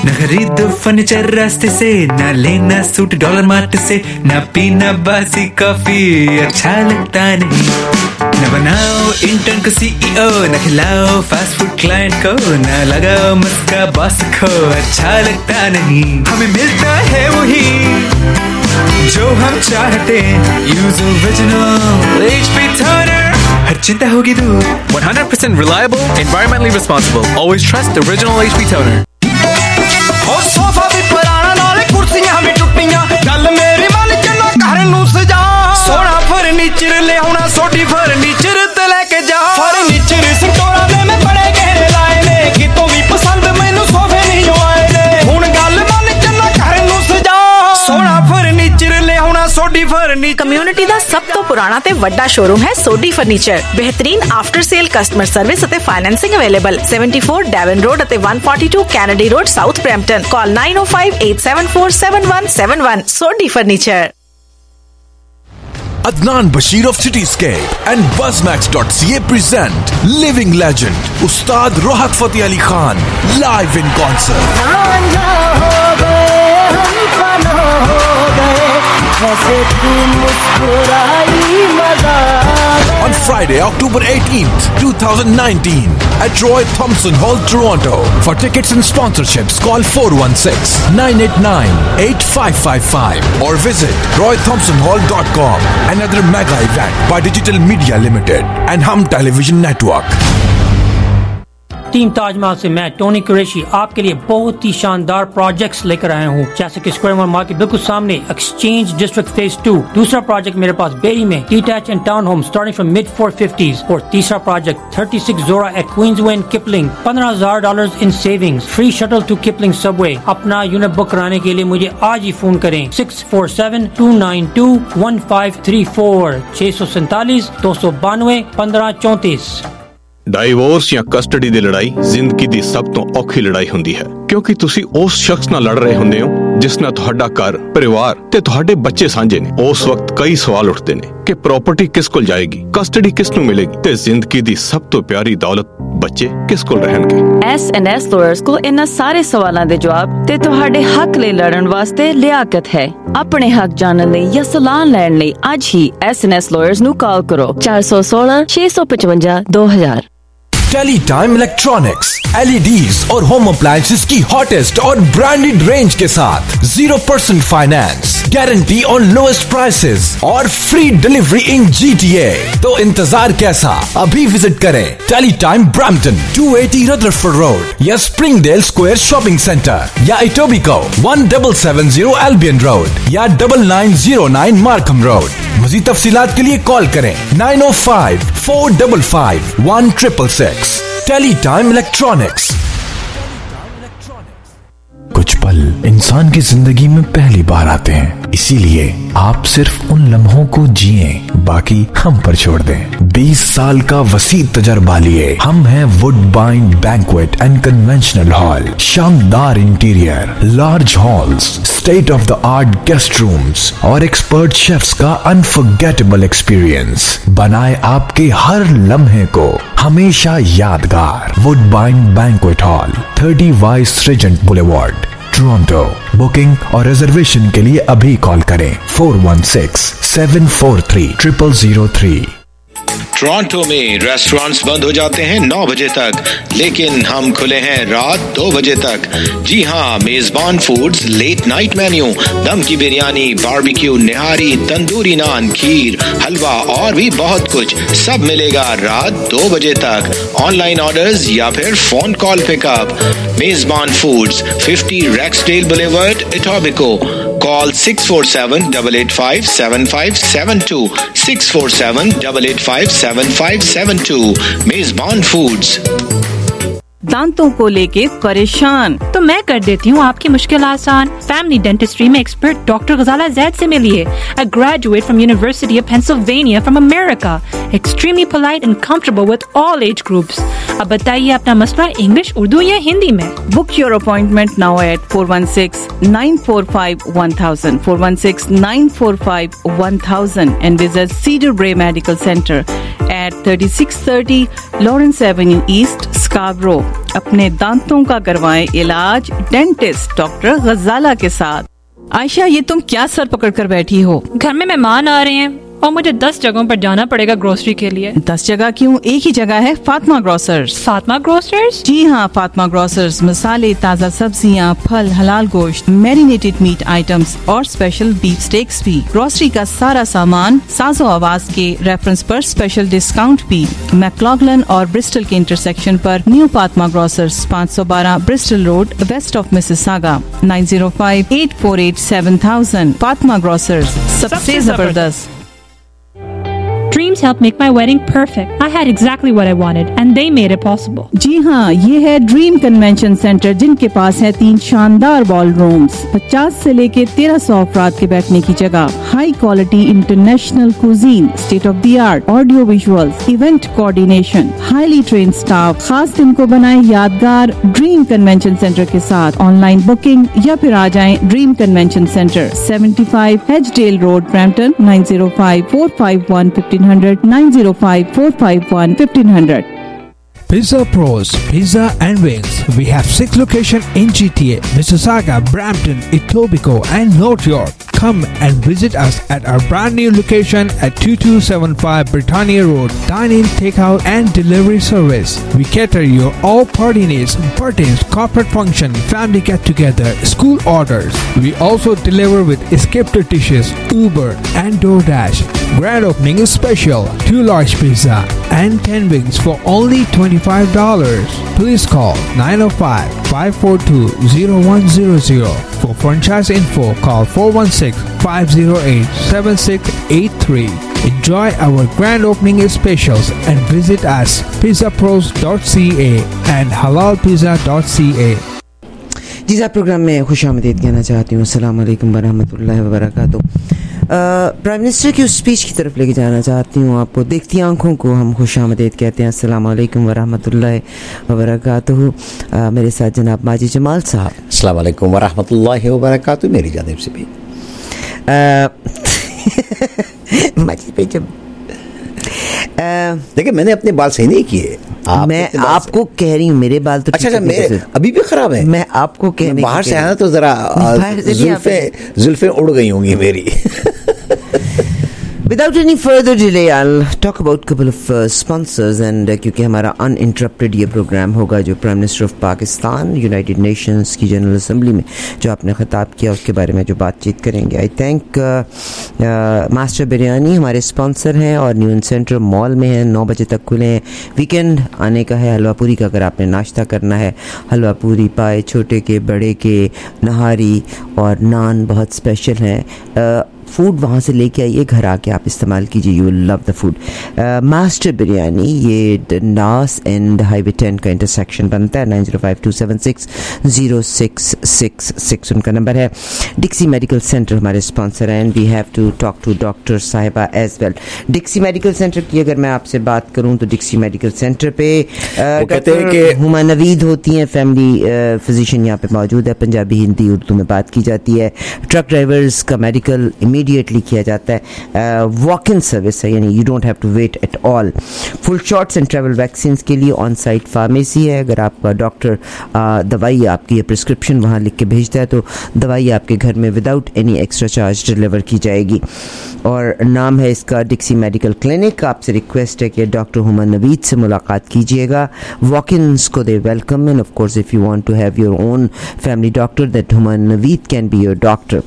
نہ خرید فرنیچر راستے سے, نہ لینا سوٹ ڈالر مارٹ سے, نہ پینا باسی کافی اچھا لگتا نہیں, نہ بناؤ انٹرن کو سی ای او, نہ کھلاؤ فاسٹ فوڈ کلائنٹ کو, نہ لگاؤ مسکا باس کو اچھا لگتا نہیں. ہمیں ملتا ہے وہی جو ہم چاہتے, use original H P toner. ہر چنتا ہوگی دور. 100% reliable, environmentally responsible. Always trust the original HP toner. اور صوفہ بھی پرانا نالے کرسیاں بھی ٹوٹیاں, گل میری من کے نہ گھر نو سجا, سونا فرنیچر لے آنا سوٹی فرنیچر تے لے کے جا. فرنیچر سٹورا دے میں بڑے گہرے لائے نے, کتوں بھی پسند مینوں صوفے نہیں آئے نے, ہن گل من کے نہ گھر نو سجا, سونا فرنیچر لے آنا سوٹی فرنیچر. کمیونٹی دا سب تو پرانا تے وڈا شو روم ہے سوڈی فرنیچر. بہترین آفٹر سیل کسٹمر سروس اتے فائنینسنگ اویلیبل. 74 ڈیون روڈ اتے 142 Kennedy road south Brampton. Call 9058747171. Sodhi furniture. Adnan Bashir of Cityscape and Buzzmax.ca present living legend Ustad Rohat Fateh Ali Khan live in concert. On Friday, October 18th, 2019 at Roy Thompson Hall, Toronto. For tickets and sponsorships, call 416-989-8555 or visit roythompsonhall.com. Another mega event by Digital Media Limited and Hum Television Network. Team Taj Mahal سے میں Tony Qureshi آپ کے لیے بہت ہی شاندار projects لے کر آیا ہوں, جیسے کہ اسکوائر مال مارکیٹ بالکل سامنے ایکسچینج ڈسٹرکٹ فیز 2. دوسرا پروجیکٹ میرے پاس بیری میں detach and town home starting from mid 450s. اور تیسرا project 36 Zora at Queensway in Kipling, $15,000 in savings, free shuttle to Kipling subway. اپنا یونٹ بک کرانے کے لیے مجھے آج ہی فون کریں 647-292-1534 647-292-1534. ਡਾਈਵੋਰਸ ਜਾਂ ਕਸਟਡੀ ਦੀ ਲੜਾਈ ਜ਼ਿੰਦਗੀ ਦੀ ਸਭ ਤੋਂ ਔਖੀ ਲੜਾਈ ਹੁੰਦੀ ਹੈ, ਕਿਉਂਕਿ ਤੁਸੀਂ ਉਸ ਸ਼ਖਸ ਨਾਲ ਲੜ ਰਹੇ ਹੁੰਦੇ ਹੋ ਜਿਸ ਨਾਲ ਤੁਹਾਡਾ ਘਰ, ਪਰਿਵਾਰ ਤੇ ਤੁਹਾਡੇ ਬੱਚੇ ਸਾਂਝੇ ਨੇ. ਉਸ ਵਕਤ ਕਈ ਸਵਾਲ ਉੱਠਦੇ ਨੇ ਕਿ ਪ੍ਰਾਪਰਟੀ ਕਿਸ ਕੋਲ ਜਾਏਗੀ, ਕਸਟਡੀ ਕਿਸ ਨੂੰ ਮਿਲੇਗੀ ਤੇ ਜ਼ਿੰਦਗੀ ਦੀ ਸਭ ਤੋਂ ਪਿਆਰੀ ਦੌਲਤ ਬੱਚੇ ਕਿਸ ਕੋਲ ਰਹਿਣਗੇ. S&S ਲਾਇਰਸ ਕੋਲ ਇਹਨਾਂ ਸਾਰੇ ਸਵਾਲਾਂ ਦੇ ਜਵਾਬ ਤੇ ਤੁਹਾਡੇ ਹੱਕ ਲਈ ਲੜਨ ਵਾਸਤੇ ਲਿਆਕਤ ਹੈ. ਆਪਣੇ ਹੱਕ ਜਾਣਨ ਲਈ ਜਾਂ ਸਲਾਹ ਲੈਣ ਲਈ ਅੱਜ ਹੀ S&S ਲਾਇਰਸ ਨੂੰ ਕਾਲ ਕਰੋ 416-655-2000. Teletime Electronics LEDs اور ہوم اپلائنسز کی ہاٹسٹ اور برانڈیڈ رینج کے ساتھ 0% finance, guarantee on lowest prices اور فری ڈیلیوری ان GTA. تو انتظار کیسا, ابھی وزٹ کریں Teletime Brampton 280 Rutherford Road یا Springdale square shopping centre یا ایٹوبیکو 1770 Albion Road یا 9909 Markham Road. مزید تفصیلات کے لیے کال کریں 905-455-1666. Teletime Electronics. کچھ پل انسان کی زندگی میں پہلی بار آتے ہیں, اسی لیے آپ صرف ان لمحوں کو جئیں, باقی ہم پر چھوڑ دیں. 20 سال کا وسیع تجربہ لیے ہم ہیں wed bind banquet and conventional hall. شاندار interior, large halls, state of the art guest rooms اور ایکسپرٹ شیفز کا انفرگیٹیبل ایکسپیرینس بنائے آپ کے ہر لمحے کو ہمیشہ یادگار. Wed bind banquet hall, 30 Vice Regent Boulevard, Toronto. Booking اور ریزرویشن کے لیے ابھی کال کریں 416-743-0003. ٹورانٹو میں ریسٹورانٹس بند ہو جاتے ہیں 9 بجے تک, لیکن ہم کھلے ہیں رات 2 بجے تک. جی ہاں, Mezbaan foods late night menu, دم کی بریانی, باربیکیو, نہاری, تندوری نان, کھیر, حلوہ اور بھی بہت کچھ, سب ملے گا رات 2 بجے تک. آن لائن آرڈرز یا پھر فون کال پک اپ. میزبان فوڈز 50 ریکسڈیل بولیورڈ, ایٹوبیکو. Call 647-885-7572 647-885-7572. میزبان فوڈز. دانتوں کو لے کے پریشان تو میں کر دیتی ہوں آپ کی مشکل آسان. فیملی ڈینٹسٹری میں ایکسپرٹ ڈاکٹر غزالہ زید سے ملیے. A graduate from University of Pennsylvania from America. Extremely polite and comfortable with all age groups. اب بتائیے اپنا مسئلہ انگلش, اردو یا ہندی میں. Book your appointment now at 416-945-1000 416-945-1000 and visit Cedar Brae Medical Center at 3630 Lawrence Avenue East, Scarborough. स्काब्रो। अपने दांतों का करवाएं इलाज डेंटिस्ट डॉक्टर गजाला के साथ। आयशा, ये तुम क्या सर पकड़ कर बैठी हो? घर में मेहमान आ रहे हैं और मुझे 10 जगहों पर जाना पड़ेगा ग्रोसरी के लिए। 10 जगह क्यों, एक ही जगह है, फातिमा ग्रोसर्स। फातिमा ग्रोसर्स? जी हाँ, फातिमा ग्रोसर्स मसाले, ताज़ा सब्जियाँ, फल, हलाल गोश्त, मैरिनेटेड मीट आइटम्स और स्पेशल बीफ स्टेक्स भी। ग्रोसरी का सारा सामान साज़ो आवाज के रेफरेंस पर स्पेशल डिस्काउंट भी। मैक्लॉगलन और ब्रिस्टल के इंटरसेक्शन पर new Fatima grocers, 512 Bristol road, west of Mississauga, 9058487000। Fatima grocers, सबसे जबरदस्त। Dreams helped make my wedding perfect. I had exactly what I wanted and they made it possible. जी हाँ, ये है ड्रीम कन्वेंशन सेंटर जिनके पास है 3 शानदार बॉल रूम्स, 50 से लेके 1300 अफराद के बैठने की जगह, high quality international cuisine, state of the art audio visuals, event coordination, highly train staff. खास दिन को बनाए यादगार ड्रीम कन्वेंशन सेंटर के साथ। ऑनलाइन बुकिंग या फिर आ जाएं dream convention centre, 75 Hedgedale road, Brampton, 9054511500, 9054511500। Pizza Pros, Pizza and Wings. We have 6 locations in GTA, Mississauga, Brampton, Etobicoke and North York. Come and visit us at our brand new location at 2275 Britannia Road. Dine-in, takeout and delivery service. We cater your all party needs, birthdays, corporate function, family get-together, school orders. We also deliver with escape dishes, Uber and DoorDash. Grand opening is special. 2 large pizza and 10 wings for only $25. Please call 905-542-0100. For franchise info, call 416-508-7683. Enjoy our grand opening specials and visit us pizzapros.ca and halalpizza.ca. जी साहब, program में खुशामदीद कहना चाहती हूँ। अस्सलाम वालेकुम वरहमतुल्लाहि वबरकातुहू। Prime minister की उस स्पीच की तरफ लेके जाना चाहती हूँ आपको। देखती आंखों को हम खुशामदीद कहते हैं। अस्सलाम वालेकुम वरहमतुल्लाहि वबरकातुहू। मेरे साथ जनाब माजिद जमाल साहब। अस्सलाम वालेकुम वरहमतुल्लाहि वबरकातुहू। मेरी जानिब से भी माजिद भाई, जब देखिए मैंने अपने बाल सही नहीं किए। मैं आपको कह रही हूँ मेरे बाल तो अच्छा मेरे अभी भी खराब है। मैं आपको कहने बाहर से आया तो जरा जुल्फे उड़ गई होंगी मेरी। Without any further delay, I'll talk about a couple of sponsors and क्योंकि हमारा uninterrupted ये प्रोग्राम होगा जो prime minister of Pakistan united nations की जनरल असेंबली में जो आपने खिताब किया उसके बारे में जो बातचीत करेंगे। आई थैंक मास्टर बिरयानी हमारे स्पॉन्सर हैं और न्यून सेंटर मॉल में है, 9 बजे तक खुले हैं। वीकेंड आने का है। हलवा पूरी का अगर आपने नाश्ता करना है, हलवा पूरी पाए छोटे के बड़े के, नहारी और नान बहुत स्पेशल हैं। फूड वहाँ से लेके आइए, घर आके आप इस्तेमाल कीजिए, you will love the food. Master biryani ये नास एंड हाईवे 10 का इंटरसेक्शन बनता है। 9052760666 उनका नंबर है। डिक्सी मेडिकल सेंटर हमारे स्पॉन्सर हैं। We have to talk to doctor साहिबा as well. Dixie medical centre की अगर मैं आपसे बात करूँ तो डिक्सी मेडिकल सेंटर पे डॉक्टर हुमा नवीद होती हैं, फैमिली फिजिशियन यहाँ पे मौजूद है। पंजाबी, हिंदी, उर्दू में बात की जाती है। ट्रक ड्राइवर्स का मेडिकल इमीडिएटली किया जाता है। वॉक इन सर्विस है, यानी you don't have to wait at all. Flu shots and travel vaccine के लिए ऑन साइट फार्मेसी है। अगर आपका डॉक्टर दवाई आपकी प्रिस्क्रिप्शन वहाँ लिख के भेजता है तो दवाई आपके घर में without any extra charge deliver की जाएगी। और नाम है इसका डिक्सी मेडिकल क्लिनिक। आपसे रिक्वेस्ट है कि डॉक्टर हुमा नवीद से मुलाकात कीजिएगा। वॉक इन्स को they welcome and of course if you want to have your own family doctor that Huma Naveed can be your doctor.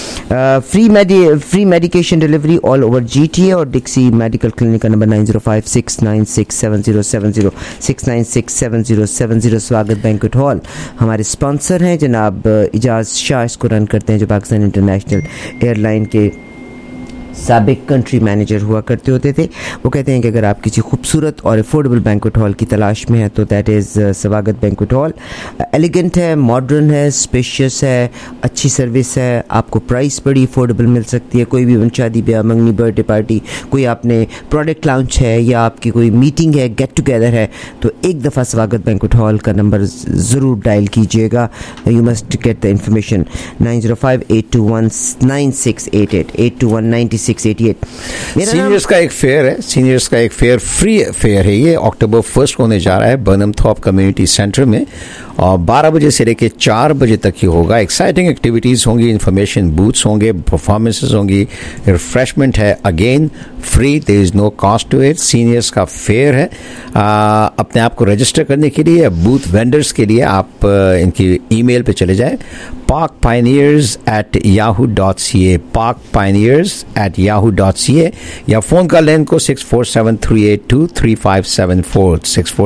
Free medication delivery all over GTA और Dixie medical clinic का number 9056967070 6967070। स्वागत banquet hall हमारे sponsor हैं। जनाब इजाज़ शाह इसको run करते हैं जो पाकिस्तान इंटरनेशनल एयरलाइन के साबिक कंट्री मैनेजर हुआ करते होते थे। वो कहते हैं कि अगर आप किसी खूबसूरत और अफोर्डेबल बैंक्वेट हॉल की तलाश में है तो that is Swagat banquet hall. Elegant है, मॉडर्न है, स्पेशियस है, अच्छी सर्विस है, आपको प्राइस बड़ी अफोर्डेबल मिल सकती है। कोई भी शादी ब्याह, मंगनी, बर्थडे पार्टी, कोई आपने प्रोडक्ट लॉन्च है या आपकी कोई मीटिंग है, गेट टुगेदर है तो एक दफ़ा स्वागत बैंक्वेट हॉल का नंबर ज़रूर डायल कीजिएगा। You must get the information 905-821-9688 821-9688। 8688. Seniors का एक फेयर है, सीनियर्स का एक फेयर फ्री फेयर है, ये अक्टूबर 1 को होने जा रहा है बर्नम थॉर्प कम्युनिटी सेंटर में और 12 बजे से लेकर 4 बजे तक ही होगा. एक्साइटिंग एक्टिविटीज़ होंगी, इन्फॉर्मेशन बूथ्स होंगे, परफॉर्मेंसेस होंगी, रिफ्रेशमेंट है, again free, there is no cost to it. Seniors का फेयर है. अपने आप को रजिस्टर करने के लिए, बूथ वेंडर्स के लिए आप इनकी ईमेल पे चले जाएं, parkpioneers@yahoo.ca, parkpioneers@yahoo.ca, या फ़ोन कर लें इनको 647-382-3574,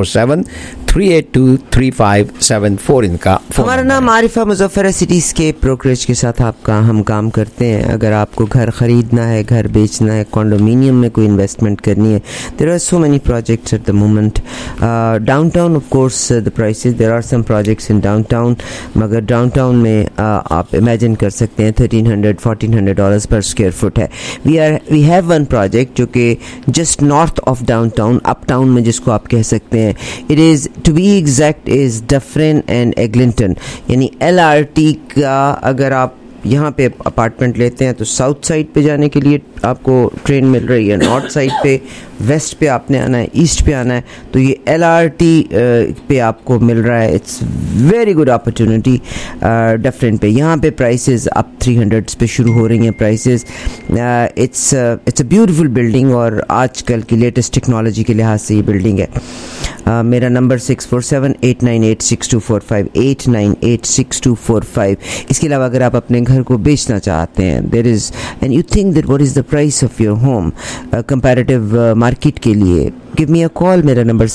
647-382-3574 इनका. हमारा नाम आरिफा मुजफ्फर है. सिटीस्केप ब्रोकरेज के साथ हम काम करते हैं. अगर आपको घर खरीदना है, घर बेचना है, कॉन्डोमिनियम में कोई इन्वेस्टमेंट करनी है, there are so many projects at the moment. Downtown of course the prices, there are some projects in downtown, मगर डाउनटाउन में आप इमेजिन कर सकते हैं $1,300-$1,400 पर स्क्वायर फुट है. वी हैव वन प्रोजेक्ट जो कि just north of downtown, uptown में जिसको आप कह सकते हैं. It is to be exact is Dufferin and Eglinton, यानी LRT का अगर आप यहाँ पे अपार्टमेंट लेते हैं तो साउथ साइड पे जाने के लिए आपको ट्रेन मिल रही है, नॉर्थ साइड पे, वेस्ट पे आपने आना है, ईस्ट पे आना है तो ये LRT पे आपको मिल रहा है. It's very good opportunity. Different पे यहाँ पे प्राइसेस अप 300 पे शुरू हो रही हैं prices. It's a beautiful building और आजकल की लेटेस्ट टेक्नोलॉजी के लिहाज से ये बिल्डिंग है. मेरा नंबर 647-898-6245, 898-6245. इसके अलावा अगर आप अपने घर को बेचना चाहते हैं, there is and you think that what is the price of your home comparative market के लिए, गिव मी अ कॉल. मेरा नंबर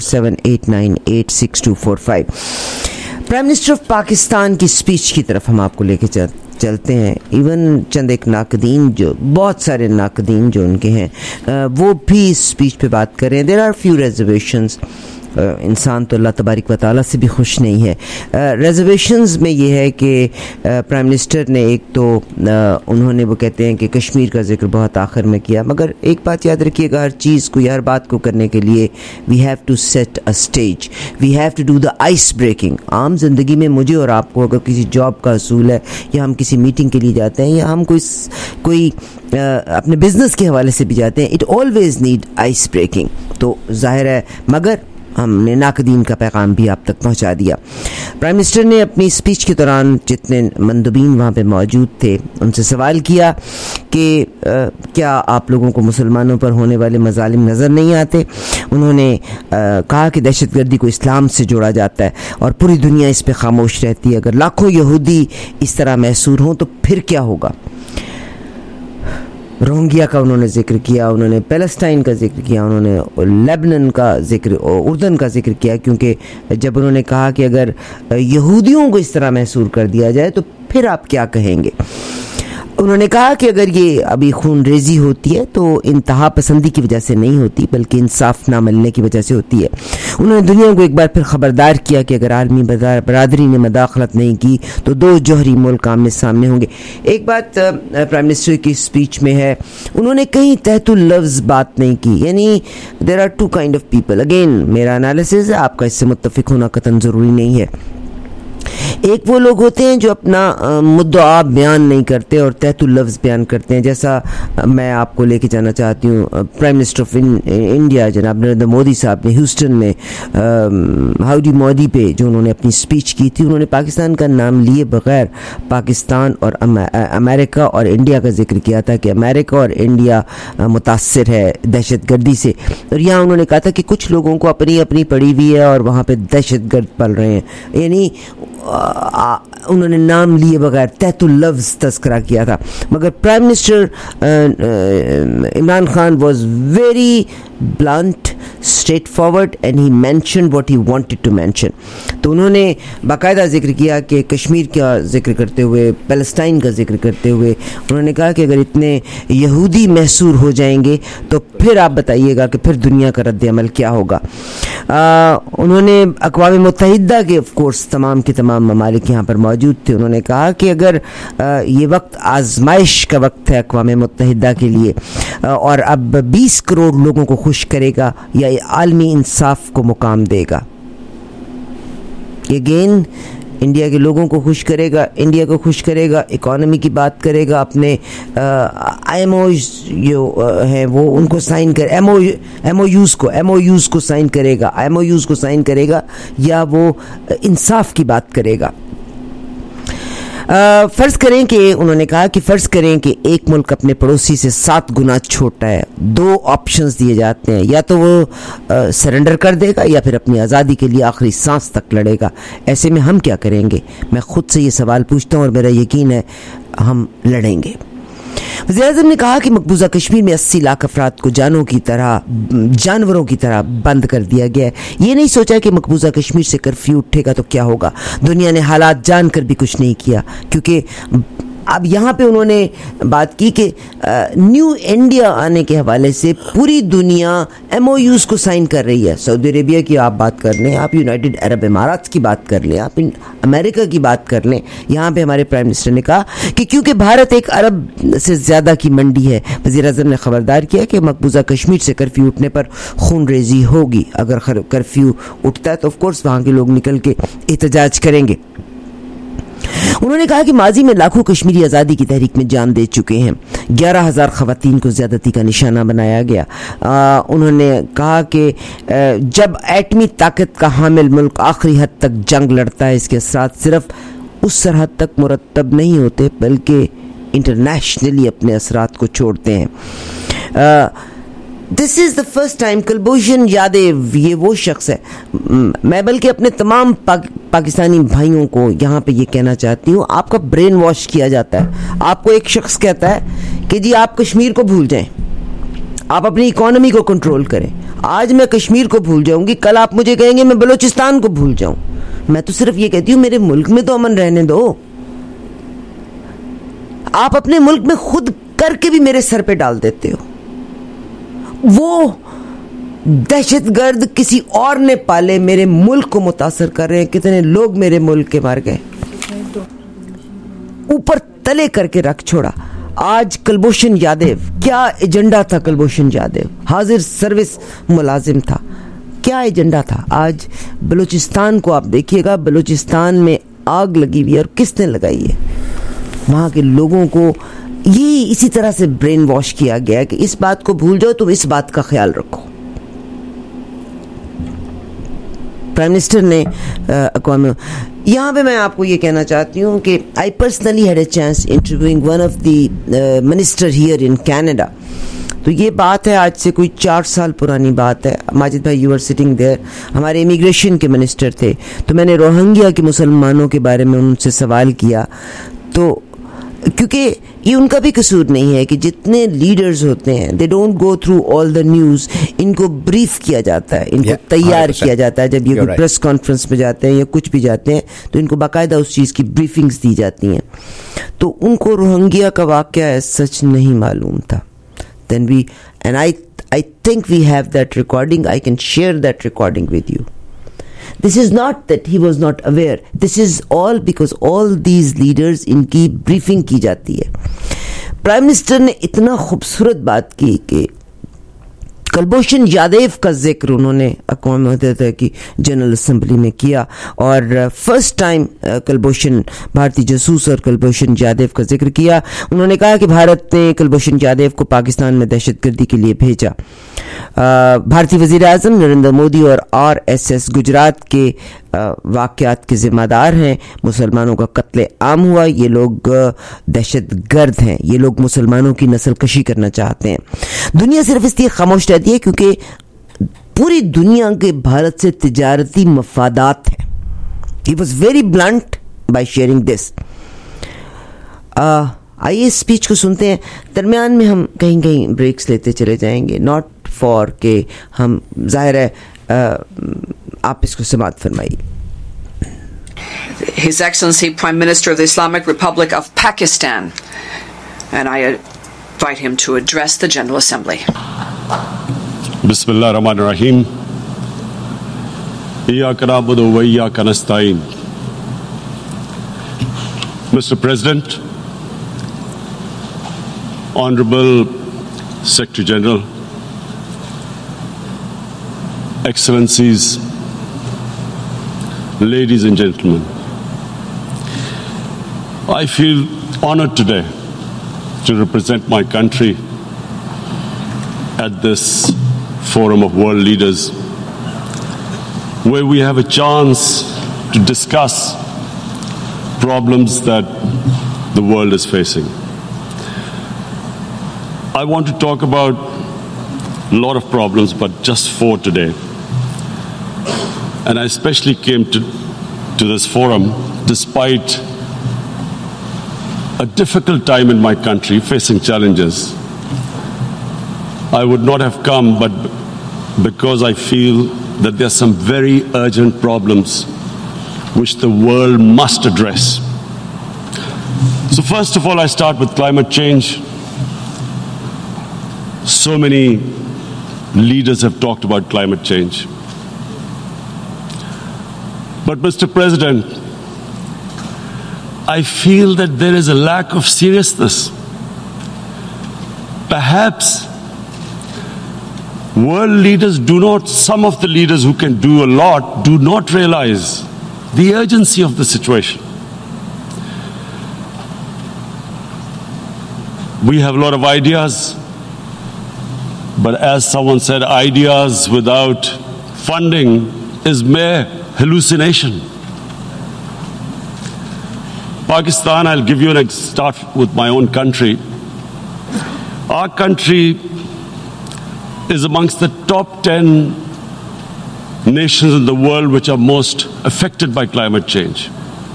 647-898-6245. प्राइम मिनिस्टर ऑफ पाकिस्तान की स्पीच की तरफ हम आपको लेके चलते हैं. इवन चंद एक नाकदीन, जो बहुत सारे नाकदीन जो उनके हैं, वो भी इस स्पीच पे बात कर रहे हैं. There are few reservations. इंसान तो अल्लाह तबारिक व तआला से भी खुश नहीं है. रिजर्वेशंस में ये है कि प्राइम मिनिस्टर ने एक तो उन्होंने वो कहते हैं कि कश्मीर का जिक्र बहुत आखिर में किया, मगर एक बात याद रखिएगा, हर चीज़ को, हर बात को करने के लिए we have to set a stage, we have to do the ice breaking. आम जिंदगी में मुझे और आपको अगर किसी जॉब का असूल है, या हम किसी मीटिंग के लिए जाते हैं, या हम कोई अपने बिजनेस के हवाले से भी जाते हैं, it always need ice breaking. तो जाहिर है, मगर हमने नाकदीन का पैगाम भी आप तक पहुंचा दिया. प्राइम मिनिस्टर ने अपनी स्पीच के दौरान जितने मंदबीन वहाँ पे मौजूद थे उनसे सवाल किया कि क्या आप लोगों को मुसलमानों पर होने वाले मजालिम नज़र नहीं आते. उन्होंने कहा कि दहशतगर्दी को इस्लाम से जोड़ा जाता है और पूरी दुनिया इस पर खामोश रहती है. अगर लाखों यहूदी इस तरह महसूर हों तो फिर क्या होगा. रोहिंग्या का उन्होंने जिक्र किया, उन्होंने पैलेस्टाइन का जिक्र किया, उन्होंने लेबनान का जिक्र और उर्दन का जिक्र किया, क्योंकि जब उन्होंने कहा कि अगर यहूदियों को इस तरह महसूर कर दिया जाए तो फिर आप क्या कहेंगे. उन्होंने कहा कि अगर ये अभी खून रेजी होती है तो इंतहा पसंदी की वजह से नहीं होती, बल्कि इंसाफ ना मिलने की वजह से होती है. उन्होंने दुनिया को एक बार फिर खबरदार किया कि अगर आलमी बरादरी ने मदाखलत नहीं की तो दो जौहरी मुल्क आमने सामने होंगे. एक बात प्राइम मिनिस्टर की स्पीच में है, उन्होंने कहीं तहतुल लफ्ज़ बात नहीं की, यानी there are two kind of people. Again मेरा एनालिसिस है, आपका इससे मुत्तफिक होना कतन ज़रूरी नहीं है. एक वो लोग होते हैं जो अपना मुद्दा बयान नहीं करते और तहतुल लफ्ज़ बयान करते हैं, जैसा मैं आपको लेके जाना चाहती हूँ. प्राइम मिनिस्टर ऑफ इंडिया जनाब नरेंद्र मोदी साहब ने ह्यूस्टन में हाउडी मोदी पे जो उन्होंने अपनी स्पीच की थी, उन्होंने पाकिस्तान का नाम लिए बगैर पाकिस्तान और अमेरिका और इंडिया का जिक्र किया था कि अमेरिका और इंडिया मुतासिर है दहशतगर्दी से. और यहाँ उन्होंने कहा था कि कुछ लोगों को अपनी अपनी पड़ी हुई है और वहाँ पर दहशतगर्द पल रहे हैं, यानी उन्होंने नाम लिए बगैर तहतुल लफ्ज़ तस्करा किया था. मगर prime minister Imran Khan was very blunt, straightforward and he mentioned what he wanted to mention. तो उन्होंने बाकायदा जिक्र किया कि कश्मीर का जिक्र करते हुए, पैलेस्टाइन का जिक्र करते हुए उन्होंने कहा कि अगर इतने यहूदी महसूर हो जाएंगे तो फिर आप बताइएगा कि फिर दुनिया का रद्द अमल क्या होगा. उन्होंने अक़वाम मुत्तहिदा के ऑफ कोर्स तमाम के तमाम ममालिक यहाँ पर मौजूद थे. उन्होंने कहा कि अगर ये वक्त आजमाइश का वक्त है अक़वाम मुत्तहिदा के लिए और अब 20 करोड़ लोगों को खुश करेगा या आलमी इंसाफ को मुकाम देगा. अगेन इंडिया के लोगों को खुश करेगा, इंडिया को खुश करेगा, इकोनॉमी की बात करेगा, अपने IMOs जो हैं वो उनको साइन कर MOUs को साइन करेगा, MOUs को साइन करेगा, या वो इंसाफ की बात करेगा। फ़र्ज़ करें कि उन्होंने कहा कि फ़र्ज़ करें कि एक मुल्क अपने पड़ोसी से 7 गुना छोटा है, 2 ऑप्शंस दिए जाते हैं, या तो वो सरेंडर कर देगा या फिर अपनी आज़ादी के लिए आखिरी सांस तक लड़ेगा। ऐसे में हम क्या करेंगे? मैं ख़ुद से ये सवाल पूछता हूँ और मेरा यकीन है हम लड़ेंगे। वज़ीर-ए-आज़म ने कहा कि मकबूजा कश्मीर में 80 लाख अफराद को जानवरों की तरह बंद कर दिया गया है। ये नहीं सोचा कि मकबूजा कश्मीर से कर्फ्यू उठेगा तो क्या होगा। दुनिया ने हालात जानकर भी कुछ नहीं किया, क्योंकि अब यहाँ पे उन्होंने बात की कि न्यू इंडिया आने के हवाले से पूरी दुनिया MOUs को साइन कर रही है। सऊदी अरेबिया की आप बात कर लें, आप यूनाइटेड अरब इमारात की बात कर लें, आप अमेरिका की बात कर लें। यहाँ पे हमारे प्राइम मिनिस्टर ने कहा कि क्योंकि भारत एक अरब से ज़्यादा की मंडी है, वज़ीर-ए-आज़म ने ख़बरदार किया कि मकबूजा कश्मीर से कर्फ्यू उठने पर खून रेजी होगी। अगर कर्फ्यू उठता है तो ऑफकोर्स वहाँ के लोग निकल के एहतजाज करेंगे। उन्होंने कहा कि माजी में लाखों कश्मीरी आज़ादी की तहरीक में जान दे चुके हैं। 11,000 ख़वातीन को ज़्यादती का निशाना बनाया गया। उन्होंने कहा कि जब एटमी ताकत का हामिल मुल्क आखिरी हद तक जंग लड़ता है, इसके साथ सिर्फ उस सरहद तक मुरतब नहीं होते बल्कि इंटरनेशनली अपने असरात को छोड़ते हैं। This is the first time Kulbhushan Yadav, ये वो शख्स है, मैं बल्कि अपने तमाम पाकिस्तानी भाइयों को यहाँ पे ये कहना चाहती हूँ, आपका ब्रेन वॉश किया जाता है। आपको एक शख्स कहता है कि जी आप कश्मीर को भूल जाएं, आप अपनी इकोनॉमी को कंट्रोल करें। आज मैं कश्मीर को भूल जाऊंगी, कल आप मुझे कहेंगे मैं बलूचिस्तान को भूल जाऊं। मैं तो सिर्फ ये कहती हूँ मेरे मुल्क में तो अमन रहने दो। आप अपने मुल्क में खुद करके भी मेरे सर पे डाल देते हो। वो दहशतगर्द किसी और ने पाले मेरे मुल्क को मुतासर कर रहे हैं। कितने लोग मेरे मुल्क के मार गए, ऊपर तले करके रख छोड़ा। आज कुलभूषण यादव, क्या एजेंडा था? कुलभूषण यादव हाजिर सर्विस मुलाजिम था, क्या एजेंडा था? आज बलूचिस्तान को आप देखिएगा, बलूचिस्तान में आग लगी हुई है, और किसने लगाई है? वहाँ के लोगों को ये इसी तरह से ब्रेन वॉश किया गया कि इस बात को भूल जाओ, तुम इस बात का ख्याल रखो। प्राइम मिनिस्टर ने यहाँ पे मैं आपको ये कहना चाहती हूँ कि I personally had a chance interviewing one of the minister here in Canada. तो ये बात है आज से कोई 4 साल पुरानी बात है। माजिद भाई, यू आर सिटिंग देयर, हमारे इमिग्रेशन के मिनिस्टर थे। तो मैंने रोहिंग्या के मुसलमानों के बारे में उनसे सवाल किया, तो क्योंकि ये उनका भी कसूर नहीं है कि जितने लीडर्स होते हैं they don't go through all the news, इनको ब्रीफ किया जाता है, इनको तैयार किया जाता है। जब ये कोई प्रेस कॉन्फ्रेंस में जाते हैं या कुछ भी जाते हैं तो इनको बाकायदा उस चीज़ की ब्रीफिंग्स दी जाती हैं। तो उनको रोहिंग्या का वाक़या सच नहीं मालूम था। Then we and I think we have that recording, I can share that recording with you. This is not that he was not aware. This is all because all these leaders इनकी briefing की जाती है। Prime minister ने इतना खूबसूरत बात की कि कुलभूषण यादव का जिक्र उन्होंने अक़वाम मुत्तहिदा की जनरल असेंबली में किया, और फर्स्ट टाइम कुलभूषण भारतीय जासूस और कुलभूषण यादव का जिक्र किया। उन्होंने कहा कि भारत ने कुलभूषण यादव को पाकिस्तान में दहशतगर्दी के लिए भेजा। भारतीय वज़ीर-ए-आज़म नरेंद्र मोदी और RSS गुजरात के वाक़यात के ज़िम्मेदार हैं। मुसलमानों का कत्ले आम हुआ, ये लोग दहशतगर्द हैं, ये लोग मुसलमानों की नस्ल कशी करना चाहते हैं। दुनिया सिर्फ इसलिए खामोश रहती है क्योंकि पूरी दुनिया के भारत से तिजारती मफादात हैं। He was very blunt by sharing this. आइए स्पीच को सुनते हैं। दरमियान में हम कहीं कहीं ब्रेक्स लेते चले जाएंगे, नॉट फॉर के हम, जाहिर है आप इसको समाअत फरमाइए। His Excellency Prime Minister of the Islamic Republic of Pakistan, and I invite him to address the General Assembly. Bismillah ar-Rahman ar-Rahim. Iyyaka na'budu wa iyyaka nasta'in. Mr. President, Honorable Secretary General, Excellencies, ladies and gentlemen, I feel honored today to represent my country at this forum of world leaders, where we have a chance to discuss problems that the world is facing. I want to talk about a lot of problems, but just 4 today. And I especially came to this forum despite a difficult time in my country, facing challenges. I would not have come, but because I feel that there are some very urgent problems which the world must address. So first of all, I start with climate change. So many leaders have talked about climate change. But Mr. President, I feel that there is a lack of seriousness. Perhaps world leaders some of the leaders who can do a lot, do not realize the urgency of the situation. We have a lot of ideas, but as someone said, ideas without funding is mere hallucination. Pakistan, I'll give you start with my own country. Our country is amongst the top 10 nations in the world which are most affected by climate change.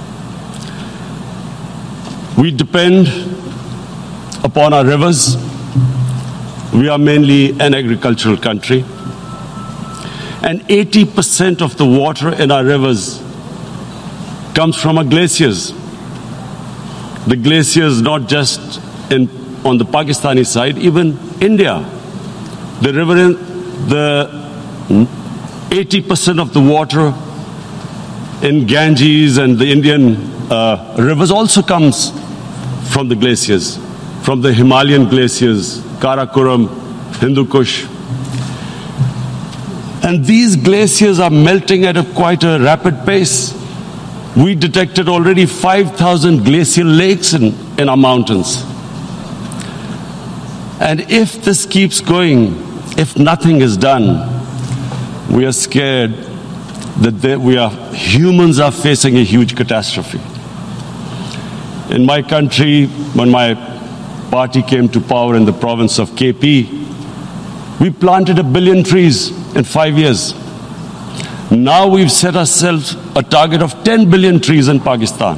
We depend upon our rivers. We are mainly an agricultural country. And 80% of the water in our rivers comes from our glaciers. The glaciers not just on the Pakistani side, even India. The river, the 80% of the water in Ganges and the Indian rivers also comes from the glaciers, from the Himalayan glaciers, Karakoram, Hindu Kush. And these glaciers are melting at quite a rapid pace. We detected already 5,000 glacial lakes in our mountains. And if this keeps going, if nothing is done, we are scared that humans are facing a huge catastrophe. In my country, when my party came to power in the province of KP, we planted 1 billion trees in 5 years. Now we've set ourselves a target of 10 billion trees in Pakistan.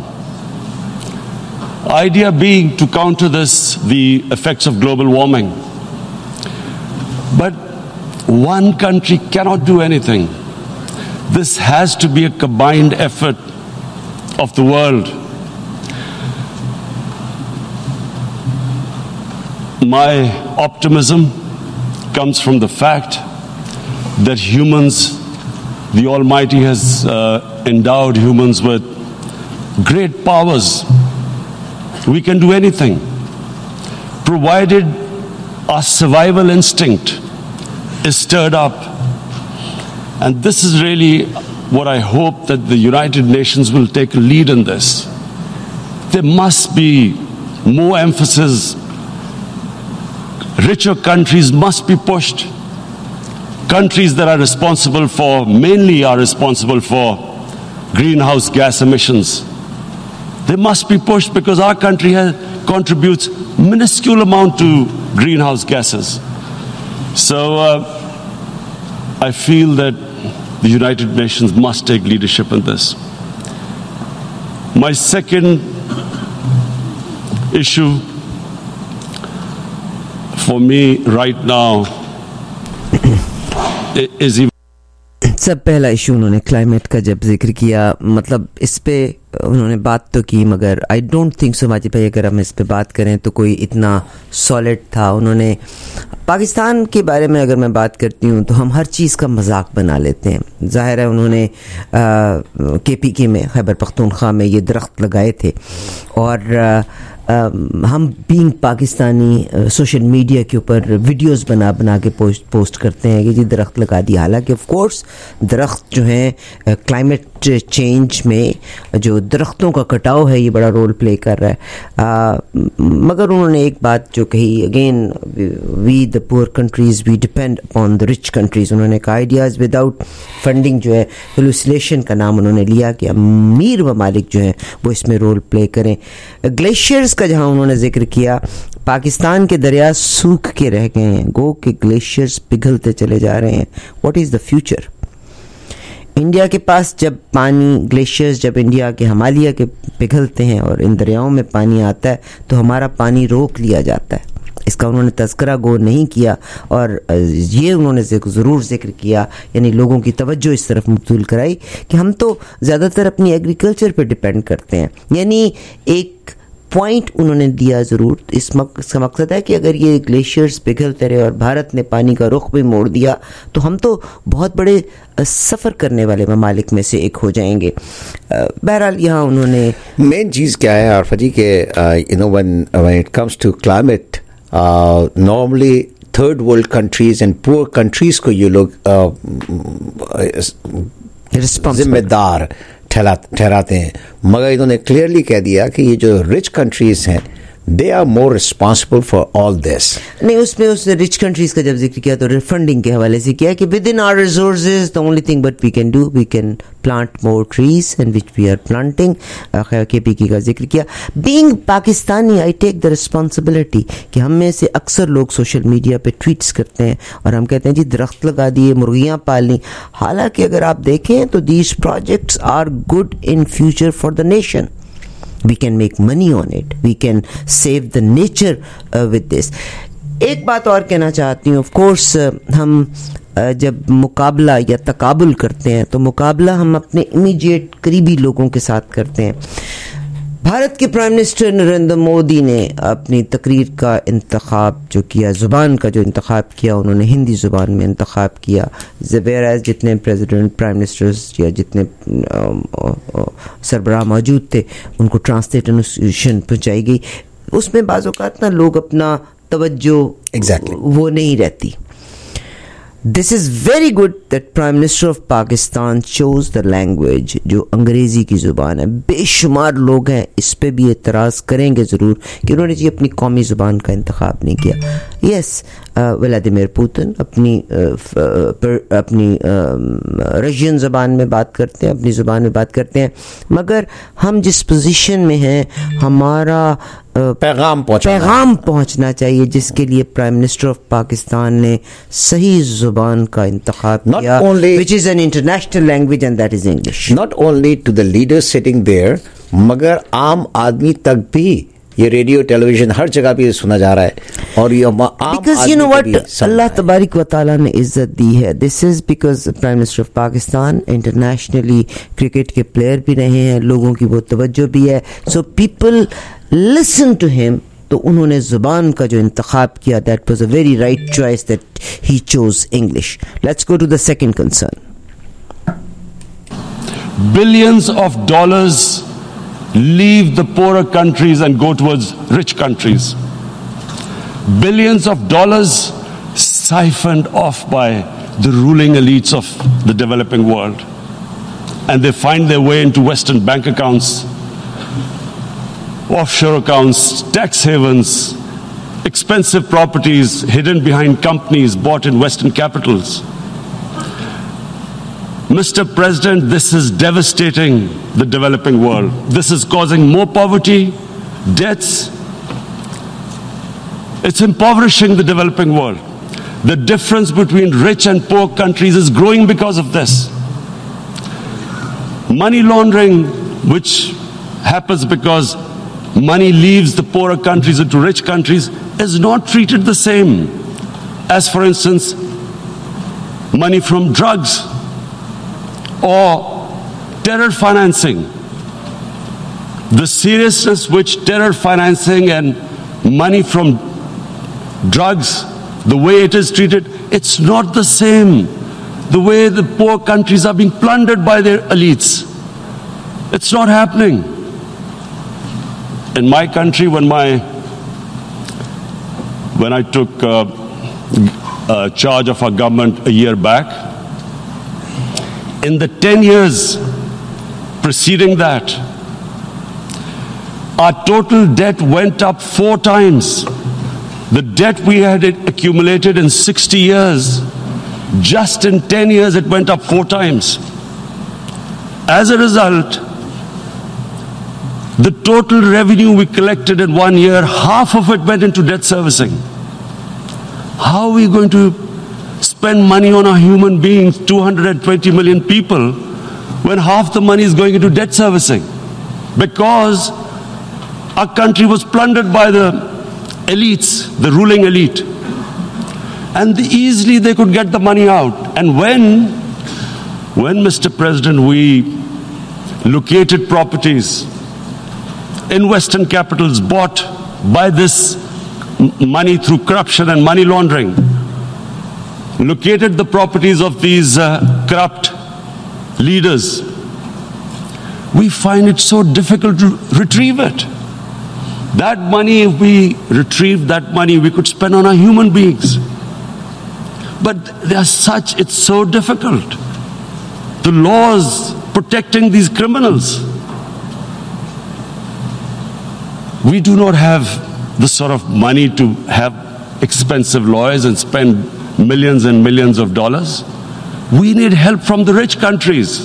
Idea being to counter the effects of global warming. But one country cannot do anything. This has to be a combined effort of the world. My optimism comes from the fact that the Almighty has endowed humans with great powers. We can do anything, provided our survival instinct is stirred up. And this is really what I hope, that the United Nations will take a lead in this. There must be more emphasis. Richer countries must be pushed. Countries that are responsible for greenhouse gas emissions. They must be pushed, because our country contributes minuscule amount to greenhouse gases. So I feel that the United Nations must take leadership in this. My second issue for me right now is even सब पहला issue उन्होंने climate का जब जिक्र किया, मतलब इस पे उन्होंने बात तो की, मगर आई डोंट थिंक सो माजी भाई अगर हम इस पे बात करें तो कोई इतना सॉलिड था. उन्होंने पाकिस्तान के बारे में अगर मैं बात करती हूँ तो हम हर चीज़ का मजाक बना लेते हैं. ज़ाहिर है उन्होंने KPK में, खैबर पख्तूनख्वा में ये दरख्त लगाए थे, और ہم بینگ پاکستانی سوشل میڈیا کے اوپر ویڈیوز بنا کے پوسٹ کرتے ہیں کہ جی درخت لگا دی. حالانکہ آف کورس درخت جو ہیں کلائمیٹ چینج میں جو درختوں کا کٹاؤ ہے یہ بڑا رول پلے کر رہا ہے. مگر انہوں نے ایک بات جو کہی, again we the poor countries we depend upon the rich countries. انہوں نے کہا آئیڈیاز وداؤٹ فنڈنگ جو ہے ہیلوسلیشن کا نام انہوں نے لیا کہ امیر ممالک جو ہیں وہ اس میں رول پلے کریں. گلیشیئرز کا جہاں انہوں نے ذکر کیا, پاکستان کے دریا سوکھ کے رہ گئے ہیں, گو کہ گلیشیئرز پگھلتے چلے جا رہے ہیں. What is the future? India کے پاس جب پانی گلیشیئرز جب انڈیا کے ہمالیہ کے پگھلتے ہیں اور ان دریاؤں میں پانی آتا ہے تو ہمارا پانی روک لیا جاتا ہے. اس کا انہوں نے تذکرہ گو نہیں کیا, اور یہ انہوں نے ضرور ذکر کیا, یعنی لوگوں کی توجہ اس طرف مبذول کرائی کہ ہم تو زیادہ تر اپنی ایگریکلچر پہ ڈپینڈ کرتے ہیں. یعنی ایک پوائنٹ انہوں نے دیا ضرور. اس کا مقصد ہے کہ اگر یہ گلیشیئرز پگھلتے رہے اور بھارت نے پانی کا رخ بھی موڑ دیا تو ہم تو بہت بڑے سفر کرنے والے ممالک میں سے ایک ہو جائیں گے. بہرحال یہاں انہوں نے مین چیز کیا ہے عارفہ جی کہ when it comes to climate normally third world countries and poor countries کو یہ لوگ ذمہ دار ٹھہراتے ہیں, مگر انہوں نے کلیئرلی کہہ دیا کہ یہ جو رچ کنٹریز ہیں they are more responsible for all this. نہیں, اس میں اس رچ کنٹریز کا جب ذکر کیا تو فنڈنگ کے حوالے سے کیا کہ within our resources the only thing what we can do we can plant more trees and which we are planting. KPK کا ذکر کیا. being Pakistani I take the responsibility کہ ہم میں سے اکثر لوگ سوشل میڈیا پہ ٹویٹس کرتے ہیں اور ہم کہتے ہیں جی درخت لگا دیے, مرغیاں پالنی. حالانکہ اگر آپ دیکھیں تو these projects are good in future for the nation. We can make money on it. We can save the nature with this. ایک بات اور کہنا چاہتی ہوں, آف کورس ہم جب مقابلہ یا تقابل کرتے ہیں تو مقابلہ ہم اپنے امیجیٹ قریبی لوگوں کے ساتھ کرتے ہیں. بھارت کے پرائم منسٹر نریندر مودی نے اپنی تقریر کا انتخاب جو کیا, زبان کا جو انتخاب کیا, انہوں نے ہندی زبان میں انتخاب کیا. ویئر جتنے پریزیڈنٹ, پرائم منسٹرز یا جتنے سربراہ موجود تھے ان کو ٹرانسلیشن پہنچائی گئی. اس میں بعض اوقات نا لوگ اپنا توجہ وہ نہیں رہتی. This is very good that Prime Minister of Pakistan chose the language جو انگریزی کی زبان ہے. بے شمار لوگ ہیں اس پہ بھی اعتراض کریں گے ضرور کہ انہوں نے جی اپنی قومی زبان کا انتخاب نہیں کیا. یس, ولادیمیر پوتن اپنی رشین زبان میں بات کرتے ہیں, اپنی زبان میں بات کرتے ہیں, مگر ہم جس پوزیشن میں ہیں ہمارا پیغام پہنچنا چاہیے جس کے لیے پرائم منسٹر آف پاکستان نے صحیح زبان کا انتخاب کیا, which is an international language and that is English. Not only to the leaders sitting there, مگر عام آدمی تک بھی یہ ریڈیو ٹیلی ویژن ہر جگہ پہ سنا جا رہا ہے. اور because you know what, اللہ تبارک و تعالیٰ نے عزت دی ہے. This is because Prime Minister of Pakistan internationally cricket کے پلیئر بھی رہے ہیں, لوگوں کی وہ توجہ بھی ہے, so people listen to him. تو انہوں نے زبان کا جو انتخاب کیا, that was a very right choice that he chose English. Let's go to the second concern. Billions of dollars leave the poorer countries and go towards rich countries. Billions of dollars siphoned off by the ruling elites of the developing world. And they find their way into Western bank accounts, offshore accounts, tax havens, expensive properties hidden behind companies bought in Western capitals. Mr. President, this is devastating the developing world. This is causing more poverty, debts. It's impoverishing the developing world. The difference between rich and poor countries is growing because of this. Money laundering, which happens because money leaves the poorer countries into rich countries, is not treated the same as, for instance, money from drugs or terror financing. The seriousness which terror financing and money from drugs, the way it is treated, it's not the same. The way the poor countries are being plundered by their elites, it's not happening. in my country, when I took charge of our government a year back, in the 10 years preceding that, our total debt went up 4 times. The debt we had accumulated in 60 years, just in 10 years it went up 4 times. As a result, the total revenue we collected in 1 year, half of it went into debt servicing. How are we going to spend money on our human beings, 220 million people, when half the money is going into debt servicing? Because our country was plundered by the elites, the ruling elite. And easily they could get the money out. And when, Mr. President, we located properties in Western capitals bought by this money through corruption and money laundering, located the properties of these corrupt leaders, we find it so difficult to retrieve it. That money, if we retrieved that money, we could spend on our human beings. But it's so difficult. The laws protecting these criminals. We do not have the sort of money to have expensive lawyers and spend millions and millions of dollars. We need help from the rich countries.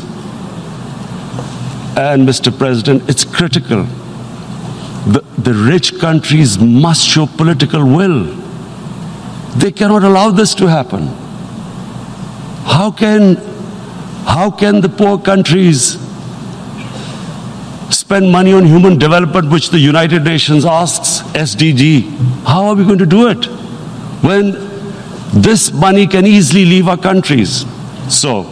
And Mr. President, it's critical. The rich countries must show political will. They cannot allow this to happen. How can the poor countries spend money on human development, which the United Nations asks, SDG? How are we going to do it when this money can easily leave our countries? So,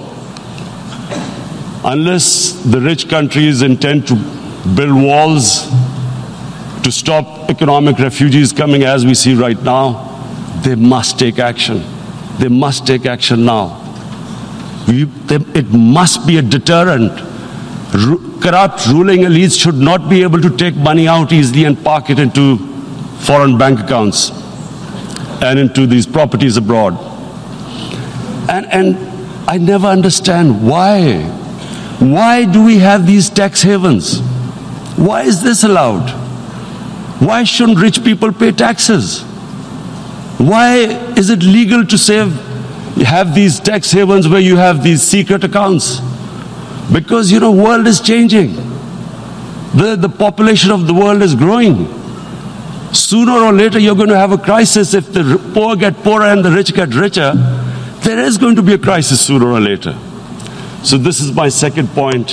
unless the rich countries intend to build walls to stop economic refugees coming as we see right now, they must take action. They must take action now. It must be a deterrent. Corrupt ruling elites should not be able to take money out easily and park it into foreign bank accounts and into these properties abroad. And I never understand why. Why do we have these tax havens? Why is this allowed? Why shouldn't rich people pay taxes? Why is it legal to have these tax havens where you have these secret accounts? Because, world is changing. The population of the world is growing. Sooner or later, you're going to have a crisis. If the poor get poorer and the rich get richer, there is going to be a crisis sooner or later. So this is my second point.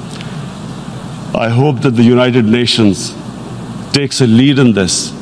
I hope that the United Nations takes a lead in this.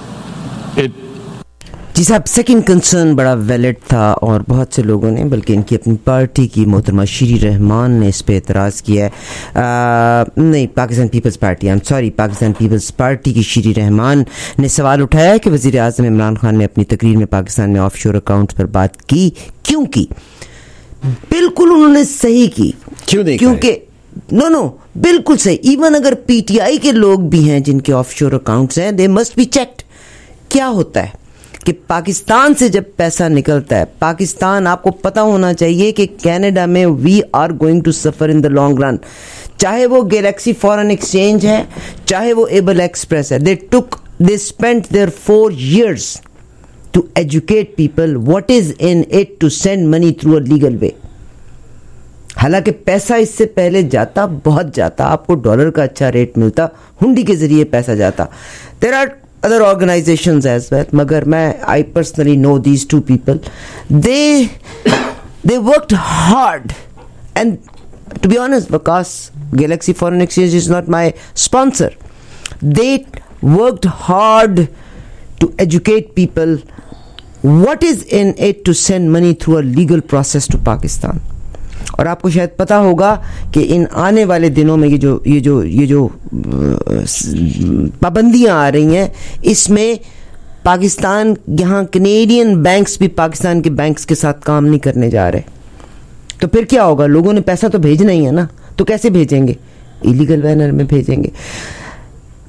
जी साहब, second concern बड़ा valid था और बहुत से लोगों ने, बल्कि इनकी अपनी पार्टी की मोहतरमा शीरी रहमान ने इस पे एतराज़ किया है। नहीं, पाकिस्तान पीपल्स पार्टी की शीरी रहमान ने सवाल उठाया है कि वज़ीर आज़म इमरान खान ने अपनी तकरीर में पाकिस्तान में ऑफशोर अकाउंट्स पर बात की, क्यों की? बिल्कुल उन्होंने सही की। क्यों नहीं? क्योंकि नो बिल्कुल सही। इवन अगर पीटीआई के लोग भी हैं जिनके ऑफशोर अकाउंट्स हैं, दे मस्ट बी चेक्ड। क्या होता है कि पाकिस्तान से जब पैसा निकलता है, पाकिस्तान, आपको पता होना चाहिए कि कनाडा में we are going to suffer in the long run. चाहे वो गैलेक्सी फॉरेन एक्सचेंज है, चाहे वो एबल एक्सप्रेस है, they spent there 4 years to educate people what is in it to send money through a legal way. हालांकि पैसा इससे पहले जाता, बहुत जाता, आपको डॉलर का अच्छा रेट मिलता, हुंडी के जरिए पैसा जाता। There are other organizations as well, मगर I personally know these 2 people. They worked hard, and to be honest, because Galaxy Foreign Exchange is not my sponsor, they worked hard to educate people what is in it to send money through a legal process to Pakistan. और आपको शायद पता होगा कि इन आने वाले दिनों में ये जो पाबंदियां आ रही हैं, इसमें पाकिस्तान, यहाँ कैनेडियन बैंक्स भी पाकिस्तान के बैंक्स के साथ काम नहीं करने जा रहे। तो फिर क्या होगा? लोगों ने पैसा तो भेजना ही है ना, तो कैसे भेजेंगे? इलीगल मैनर में भेजेंगे।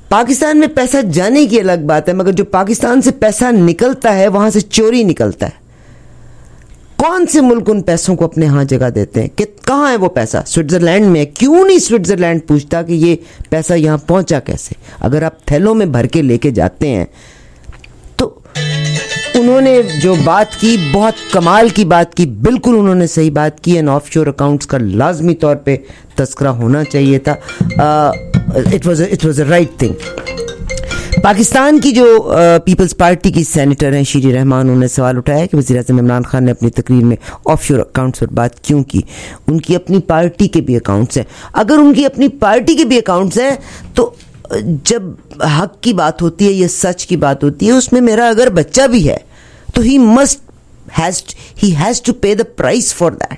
पाकिस्तान में पैसा जाने की अलग बात है, मगर जो पाकिस्तान से पैसा निकलता है वहां से चोरी निकलता है। कौन से मुल्क उन पैसों को अपने यहां जगह देते हैं? कि कहां है वो पैसा? स्विट्जरलैंड में। क्यों नहीं स्विट्जरलैंड पूछता कि ये पैसा यहां पहुंचा कैसे? अगर आप थैलों में भर के लेके जाते हैं तो उन्होंने जो बात की बहुत कमाल की बात की, बिल्कुल उन्होंने सही बात की। एंड ऑफशोर अकाउंट्स का लाजमी तौर पे तस्करा होना चाहिए था। It was a right thing. Pakistan की जो पीपल्स पार्टी की सेनेटर हैं शीरी रहमान, उन्होंने सवाल उठाया कि वज़ीर-ए-आज़म इमरान खान ने अपनी तकरीर में ऑफशोर अकाउंट्स पर बात क्यों की? उनकी अपनी पार्टी के भी अकाउंट्स हैं। अगर उनकी अपनी पार्टी के भी अकाउंट्स हैं तो जब हक की बात होती है या सच की बात होती है, उसमें मेरा अगर बच्चा भी है तो he has to pay the price for that.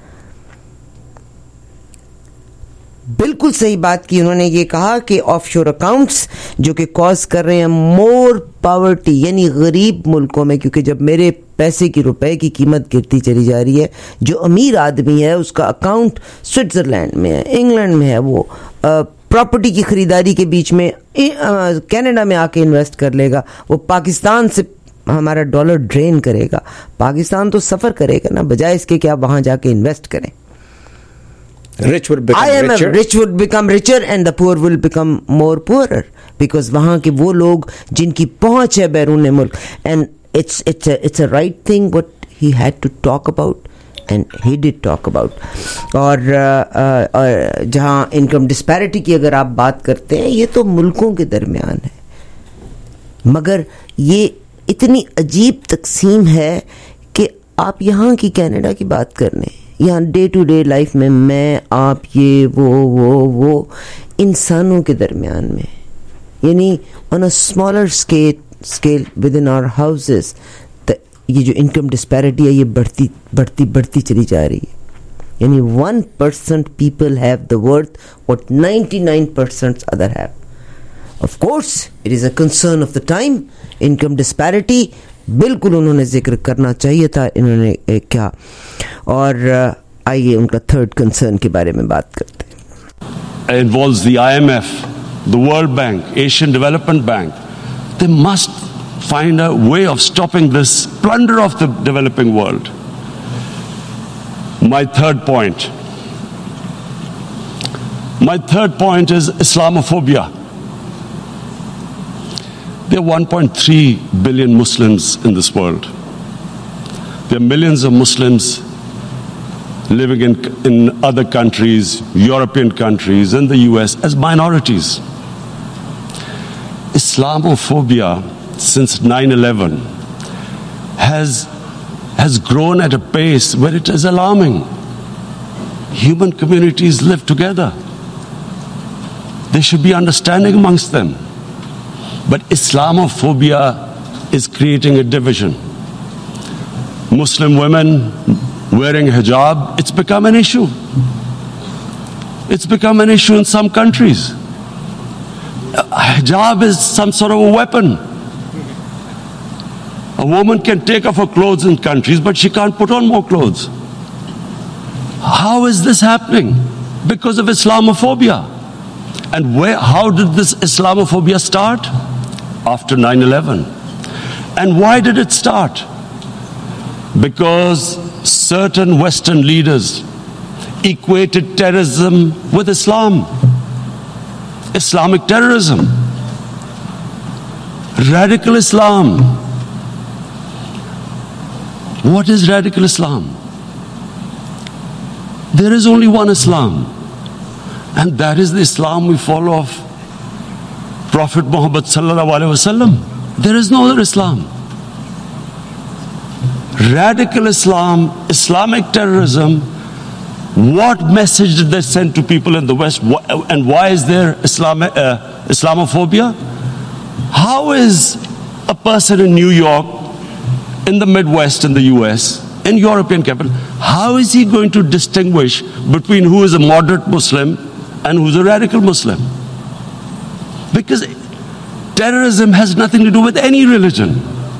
बिल्कुल सही बात की उन्होंने। ये कहा कि ऑफशोर अकाउंट्स जो कि कॉज कर रहे हैं मोर पॉवर्टी, यानी गरीब मुल्कों में, क्योंकि जब मेरे पैसे की रुपए की कीमत गिरती चली जा रही है, जो अमीर आदमी है उसका अकाउंट स्विट्जरलैंड में है, इंग्लैंड में है, वो प्रॉपर्टी की खरीदारी के बीच में कनाडा में आके इन्वेस्ट कर लेगा, वो पाकिस्तान से हमारा डॉलर ड्रेन करेगा। पाकिस्तान तो सफ़र करेगा ना, बजाय इसके कि आप वहां जाके इन्वेस्ट करें। Rich would become richer and the poor will become more poorer, because वहाँ के वो लोग जिनकी पहुंच है बैरून मुल्क, and it's a right thing what he had to talk about and he did talk about। और जहाँ इनकम डिस्पैरिटी की अगर आप बात करते हैं, ये तो मुल्कों के दरमियान है, मगर ये इतनी अजीब तकसीम है कि आप यहाँ की कनाडा की बात करने, यहाँ डे टू डे लाइफ में मैं आप ये वो इंसानों के दरमियान में, यानी on a smaller scale within our houses, ये जो इनकम डिस्पैरिटी है ये बढ़ती चली जा रही है। यानी 1% people have the worth what 99% other have. Of course it is a concern of the time. Income disparity बिल्कुल उन्होंने जिक्र करना चाहिए था, इन्होंने क्या। और आइए उनका थर्ड कंसर्न के बारे में बात करते हैं। It involves the IMF, the World Bank, Asian Development Bank. They must find a way of stopping this plunder of the developing world. My third point is Islamophobia. There are 1.3 billion Muslims in this world. There are millions of Muslims living in other countries, European countries, and the US as minorities. Islamophobia since 9/11 has grown at a pace where it is alarming. Human communities live together. There should be understanding amongst them. But Islamophobia is creating a division. Muslim women wearing hijab, it's become an issue. It's become an issue in some countries. Hijab is some sort of a weapon. A woman can take off her clothes in countries, but she can't put on more clothes. How is this happening? Because of Islamophobia. And how did this Islamophobia start? After 9/11. And why did it start? Because certain Western leaders equated terrorism with Islam. Islamic terrorism. Radical Islam. What is radical Islam? There is only one Islam, and that is the Islam we follow of Prophet Muhammad sallallahu alaihi wasallam. There is no other Islam. Radical Islam, Islamic terrorism, what message did they send to people in the West, and why is there Islamophobia? How is a person in New York, in the Midwest in the US, in European capital, how is he going to distinguish between who is a moderate Muslim and who is a radical Muslim? Because terrorism has nothing to do with any religion.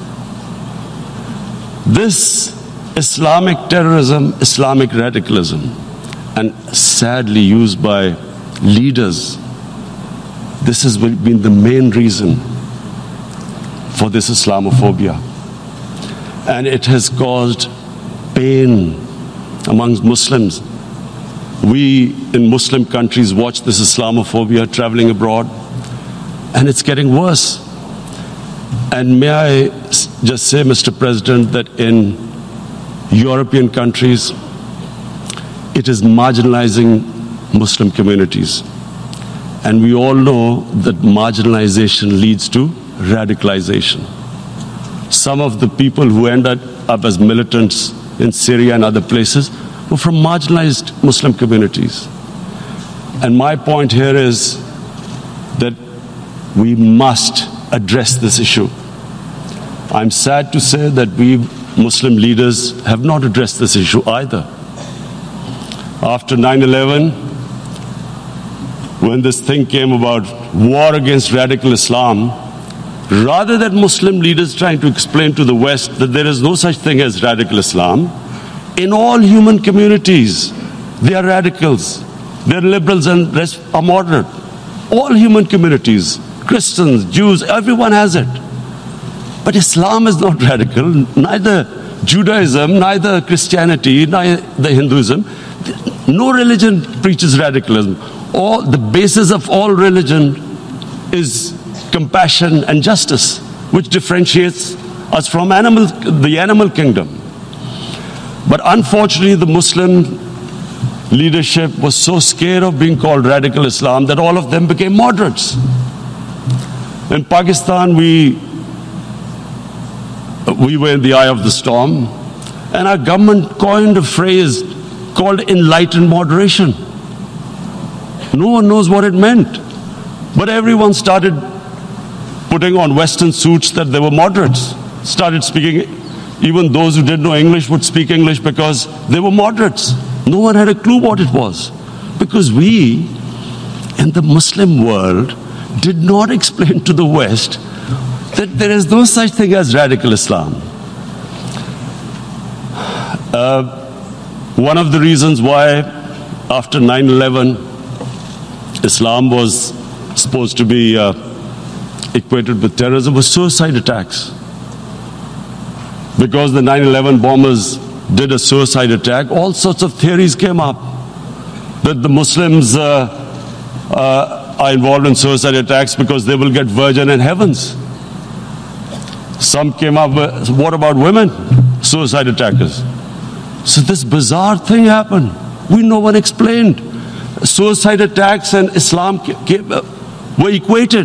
This Islamic terrorism, Islamic radicalism, and sadly used by leaders This has been the main reason for this Islamophobia. And it has caused pain amongst Muslims. We in Muslim countries watch this Islamophobia traveling abroad, and it's getting worse. And may I just say, Mr. President, that in European countries, it is marginalizing Muslim communities. And we all know that marginalization leads to radicalization. Some of the people who ended up as militants in Syria and other places were from marginalized Muslim communities. And my point here is that we must address this issue. I'm sad to say that we Muslim leaders have not addressed this issue either. After 9/11, when this thing came about war against radical Islam, rather than Muslim leaders trying to explain to the West that there is no such thing as radical Islam, in all human communities, they are radicals, they're liberals and rest are moderate. All human communities, Christians, Jews, everyone has it. But Islam is not radical, neither Judaism, neither Christianity, neither Hinduism. No religion preaches radicalism. The basis of all religion is compassion and justice, which differentiates us from the animal kingdom. But unfortunately, the Muslim leadership was so scared of being called radical Islam that all of them became moderates. In Pakistan, we were in the eye of the storm, and our government coined a phrase called enlightened moderation. No one knows what it meant, but everyone started putting on Western suits that they were moderates, started speaking. Even those who didn't know English would speak English because they were moderates. No one had a clue what it was, because we in the Muslim world did not explain to the West that there is no such thing as radical Islam. One of the reasons why after 9/11 Islam was supposed to be equated with terrorism was suicide attacks. Because the 9/11 bombers did a suicide attack, all sorts of theories came up that the Muslims are involved in suicide attacks because they will get virgin in heavens. Some came up with, what about women, suicide attackers? So this bizarre thing happened. No one explained. Suicide attacks and Islam were equated.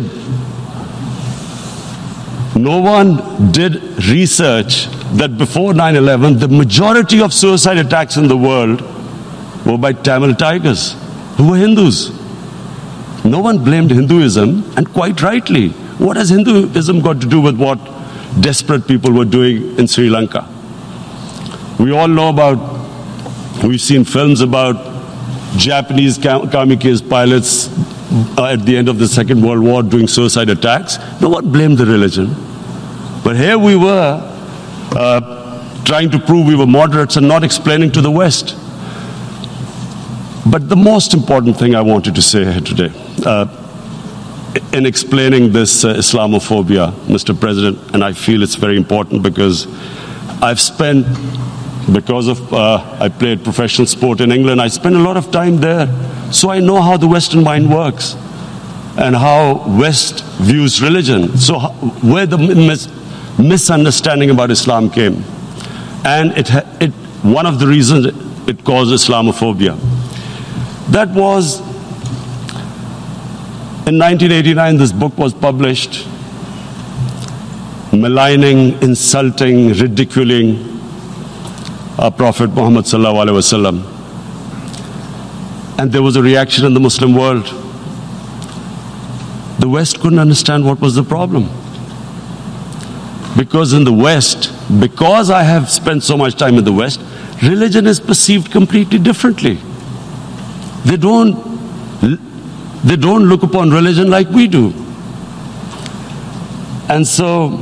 No one did research that before 9/11, the majority of suicide attacks in the world were by Tamil Tigers, who were Hindus. No one blamed Hinduism, and quite rightly. What has Hinduism got to do with what desperate people were doing in Sri Lanka? We all know we've seen films about Japanese kamikaze pilots at the end of the Second World War doing suicide attacks. No one blamed the religion. But here we were trying to prove we were moderates and not explaining to the West. But the most important thing I wanted to say here today, in explaining this Islamophobia, Mr. President, and I feel it's very important because I've spent, I played professional sport in England, I spent a lot of time there. So I know how the Western mind works and how West views religion. So where the misunderstanding about Islam came. And one of the reasons it caused Islamophobia. That was, in 1989, this book was published, maligning, insulting, ridiculing our Prophet Muhammad sallallahu alaihi wasallam. And there was a reaction in the Muslim world. The West couldn't understand what was the problem. Because in the West, because I have spent so much time in the West, religion is perceived completely differently. They don't look upon religion like we do. And so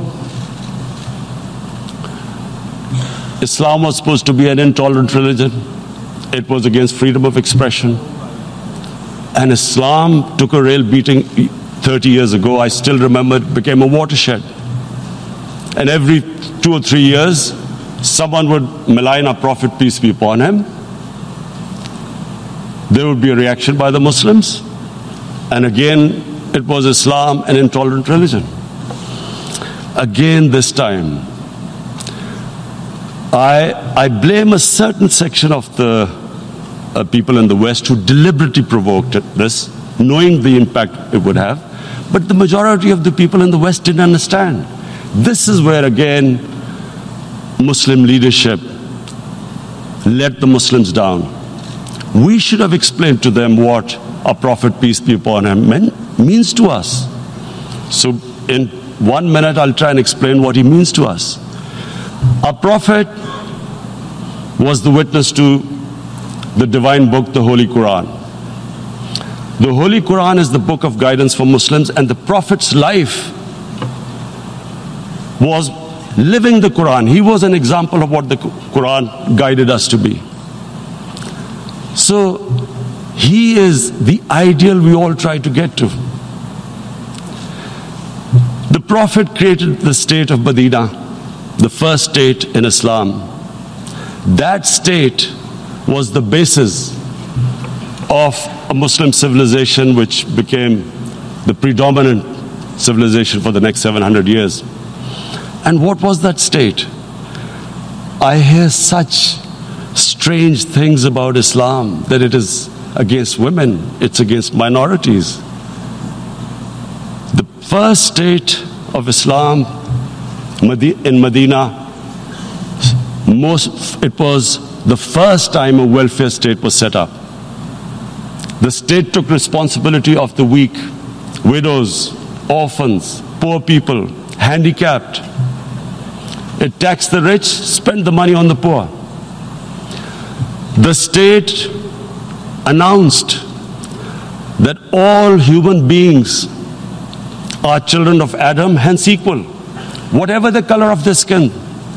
Islam was supposed to be an intolerant religion. It was against freedom of expression. And Islam took a real beating. 30 years ago, I still remember it became a watershed. And every 2 or 3 years, someone would malign our Prophet, peace be upon him. There would be a reaction by the Muslims. And again, it was Islam, an intolerant religion. Again, this time, I blame a certain section of the people in the West who deliberately provoked this, knowing the impact it would have. But the majority of the people in the West didn't understand. This is where, again, Muslim leadership let the Muslims down. We should have explained to them what our Prophet, peace be upon him, means to us. So in 1 minute, I'll try and explain what he means to us. Our Prophet was the witness to the divine book, the Holy Quran. The Holy Quran is the book of guidance for Muslims, and the Prophet's life was living the Quran. He was an example of what the Quran guided us to be. So he is the ideal we all try to get to. The Prophet created the state of Medina, the first state in Islam. That state was the basis of a Muslim civilization which became the predominant civilization for the next 700 years. And what was that state? I hear such strange things about Islam, that it is against women, it's against minorities. The first state of Islam in Medina, it was the first time a welfare state was set up. The state took responsibility of the weak, widows, orphans, poor people, handicapped. It taxed the rich, spent the money on the poor. The state announced that all human beings are children of Adam, hence equal, whatever the color of their skin.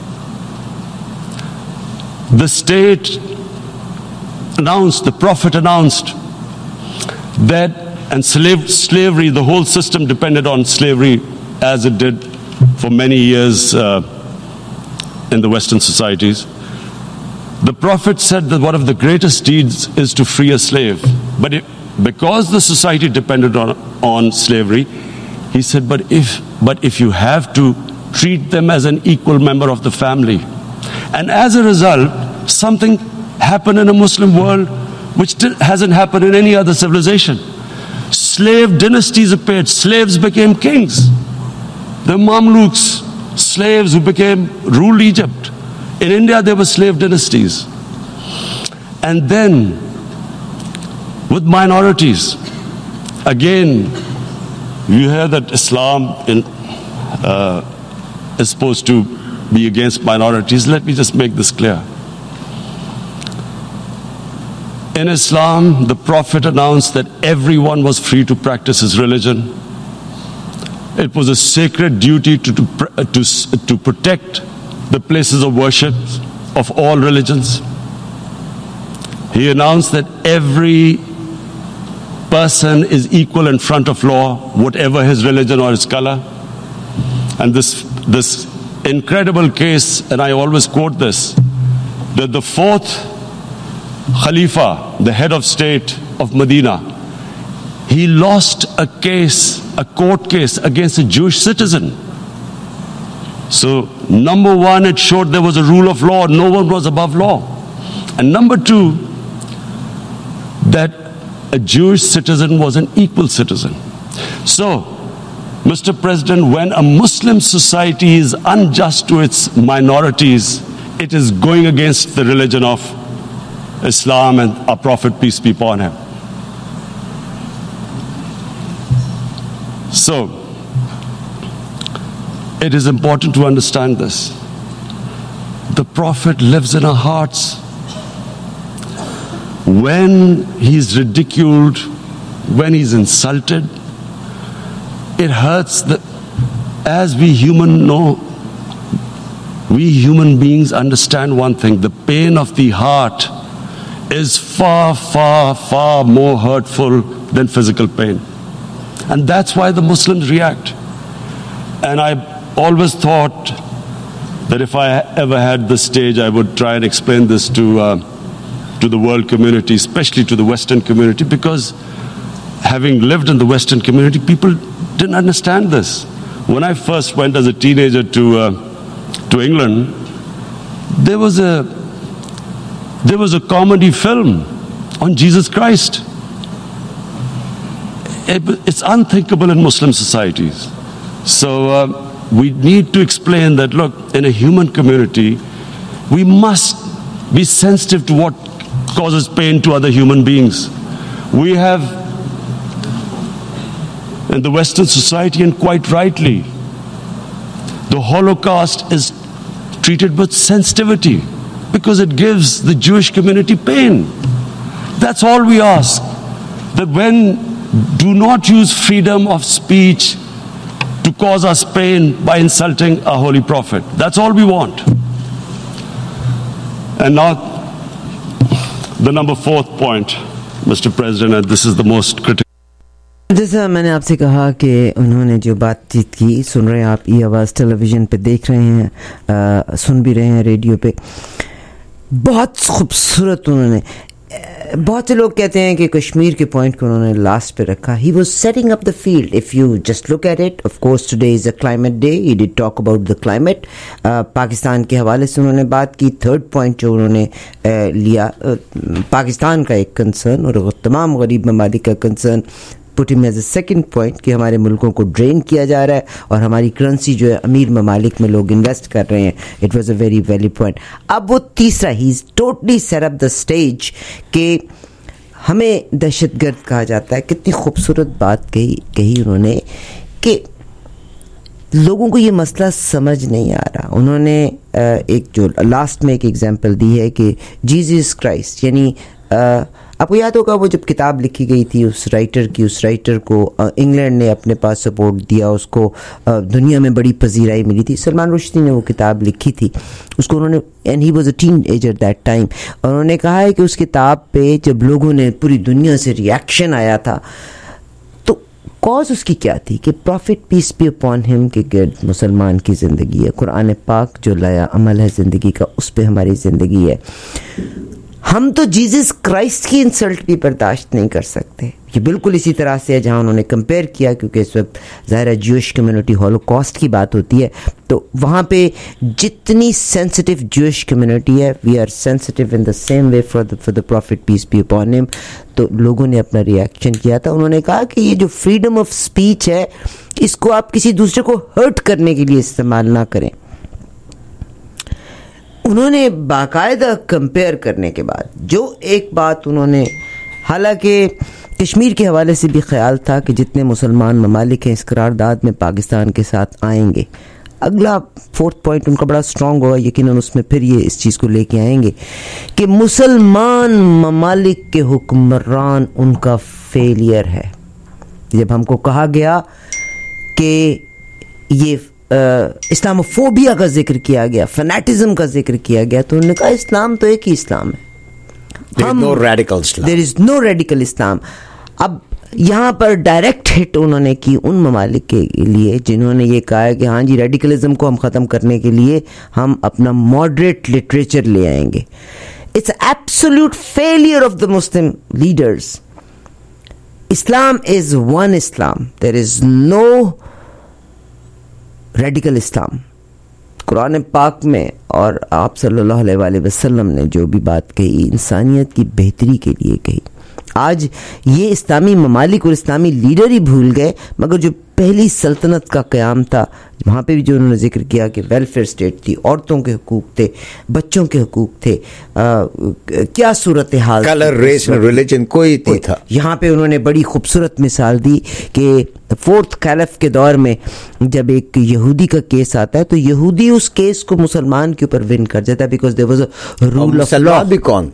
The state announced, the Prophet announced that, and slavery, the whole system depended on slavery as it did for many years in the Western societies. The Prophet said that one of the greatest deeds is to free a slave. But because the society depended on slavery, he said, but if you have to, treat them as an equal member of the family. And as a result, something happened in a Muslim world which hasn't happened in any other civilization. Slave dynasties appeared. Slaves became kings. The Mamluks, slaves who ruled Egypt. In India, there were slave dynasties. And then, with minorities, again, you hear that Islam is supposed to be against minorities. Let me just make this clear. In Islam, the Prophet announced that everyone was free to practice his religion. It was a sacred duty to protect the places of worship of all religions. He announced that every person is equal in front of law, whatever his religion or his color. And this incredible case, and I always quote this, that the fourth Khalifa, the head of state of Medina, he lost a court case against a Jewish citizen. So, number one, it showed there was a rule of law, no one was above law. And number two, that a Jewish citizen was an equal citizen. So, Mr. President, when a Muslim society is unjust to its minorities, it is going against the religion of Islam and our Prophet, peace be upon him. So, it is important to understand this. The Prophet lives in our hearts. When he's ridiculed, when he's insulted, it hurts. As we human beings understand one thing: the pain of the heart is far, far, far more hurtful than physical pain. And that's why the Muslims react. And I always thought that if I ever had the stage, I would try and explain this to the world community, especially to the Western community, because having lived in the Western community, people didn't understand this. When I first went as a teenager to England, there was a comedy film on Jesus Christ. It's unthinkable in Muslim societies. So we need to explain that, look, in a human community, we must be sensitive to what causes pain to other human beings. We have, in the Western society, and quite rightly, the Holocaust is treated with sensitivity because it gives the Jewish community pain. That's all we ask. That do not use freedom of speech to cause us pain by insulting a holy prophet. That's all we want. And now, the number 4th point, Mr. President, and this is the most critical. जैसा मैंने आपसे कहा कि उन्होंने जो बातचीत की, सुन रहे हैं आप, ई आवाज़ टेलीविज़न पे देख रहे हैं, सुन भी रहे हैं रेडियो पे, बहुत खूबसूरत उन्होंने, बहुत से लोग कहते हैं कि कश्मीर के पॉइंट को उन्होंने लास्ट पे रखा. He was setting up the field. If you just look at it, of course today is a climate day, he did talk about the climate. Pakistan के हवाले से उन्होंने बात की. थर्ड पॉइंट जो उन्होंने लिया, पाकिस्तान का एक कंसर्न और तमाम गरीब ममालिक का concern, put him as a second point कि हमारे मुल्कों को ड्रेन किया जा रहा है और हमारी करेंसी जो है अमीर ममालिक में लोग इन्वेस्ट कर रहे हैं. It was a very valid point. अब वो तीसरा, he is totally set up the stage कि हमें दहशतगर्द कहा जाता है. कितनी खूबसूरत बात कही उन्होंने कि लोगों को ये मसला समझ नहीं आ रहा. उन्होंने एक जो लास्ट में एक एग्जांपल दी है कि जीसस क्राइस्ट, यानी आपको याद होगा वो जब किताब लिखी गई थी उस राइटर को इंग्लैंड ने अपने पास सपोर्ट दिया, उसको दुनिया में बड़ी पजीराई मिली थी. सलमान रुश्दी ने वो किताब लिखी थी, उसको उन्होंने, and he was a teenager that time, और उन्होंने कहा है कि उस किताब पे जब लोगों ने पूरी दुनिया से रिएक्शन आया था तो कॉज उसकी क्या थी कि prophet peace be upon him के गिर्द मुसलमान की ज़िंदगी है. कुरान पाक जो लाया अमल है ज़िंदगी का, उस पर हमारी ज़िंदगी है. हम तो जीसस क्राइस्ट की इंसल्ट भी बर्दाश्त नहीं कर सकते. ये बिल्कुल इसी तरह से है जहाँ उन्होंने कंपेयर किया, क्योंकि इस वक्त ज़ाहिर ज्यूइश कम्युनिटी, हॉलोकॉस्ट की बात होती है, तो वहाँ पे जितनी सेंसिटिव ज्यूइश कम्युनिटी है, we are sensitive in the same way for the prophet peace be upon him. तो लोगों ने अपना रिएक्शन किया था. उन्होंने कहा कि ये जो फ्रीडम ऑफ स्पीच है, इसको आप किसी दूसरे को हर्ट करने के लिए इस्तेमाल ना करें. उन्होंने बाकायदा कंपेयर करने के बाद जो एक बात उन्होंने, हालांकि कश्मीर के हवाले से भी ख्याल था कि जितने मुसलमान ममालिक हैं इस करारदाद में पाकिस्तान के साथ आएंगे. अगला 4th पॉइंट उनका बड़ा स्ट्रॉन्ग होगा, यकीनन उसमें फिर ये इस चीज़ को लेके आएंगे कि मुसलमान ममालिक के हुक्मरान उनका फेलियर है. जब हमको कहा गया कि ये इस्लामोफोबिया का जिक्र किया गया, फैनेटिज्म का जिक्र किया गया, तो उन्होंने कहा इस्लाम तो एक ही इस्लाम है. There is no radical Islam. अब यहाँ पर डायरेक्ट हिट उन्होंने की उन ममालिक के लिए जिन्होंने ये कहा है कि हाँ जी, रेडिकलिज्म को हम ख़त्म करने के लिए हम अपना मॉडरेट लिटरेचर ले आएंगे. It's absolute failure of the Muslim leaders. Islam is one Islam, there is no radical Islam. कुरान पाक में और आप सल्लल्लाहु अलैहि वसल्लम ने जो भी बात कही, इंसानियत की बेहतरी के लिए कही. आज ये इस्लामी ममालिक और इस्लामी लीडर ही भूल गए, मगर जो पहली सल्तनत का क़याम था वहाँ पे भी जो उन्होंने जिक्र किया कि वेलफेयर स्टेट थी, औरतों के हुकूक थे, बच्चों के हुकूक थे, क्या सूरत हाल, कलर, रेस, रिलीजन कोई नहीं था. यहाँ पे उन्होंने बड़ी खूबसूरत मिसाल दी कि 4th खलीफ के दौर में जब एक यहूदी का केस आता है तो यहूदी उस केस को मुसलमान के ऊपर विन कर जाता है, because there was a rule of law. भी कौन?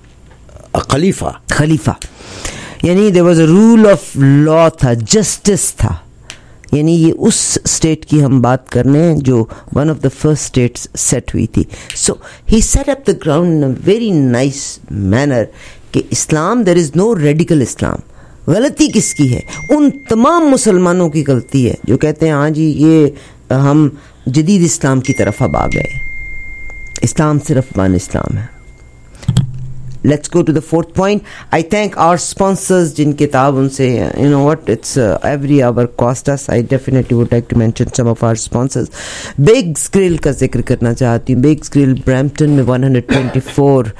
खलीफा, यानी there was a rule of law था, जस्टिस था. यानी ये उस स्टेट की हम बात कर रहे हैं जो one of the first states set हुई थी. So he set up the ground in a very nice manner कि Islam, there is no radical Islam. गलती किसकी है? उन तमाम मुसलमानों की गलती है जो कहते हैं हाँ जी ये हम जदीद इस्लाम की तरफ अब आ गए, इस्लाम सिर्फ वन इस्लाम है. Let's go to the fourth point. I thank our sponsors जिनके ताउन से you know what it's every hour cost us. I definitely would like to mention some of our sponsors. Big's Grill का जिक्र करना चाहती हूँ. Big's Grill Brampton में 124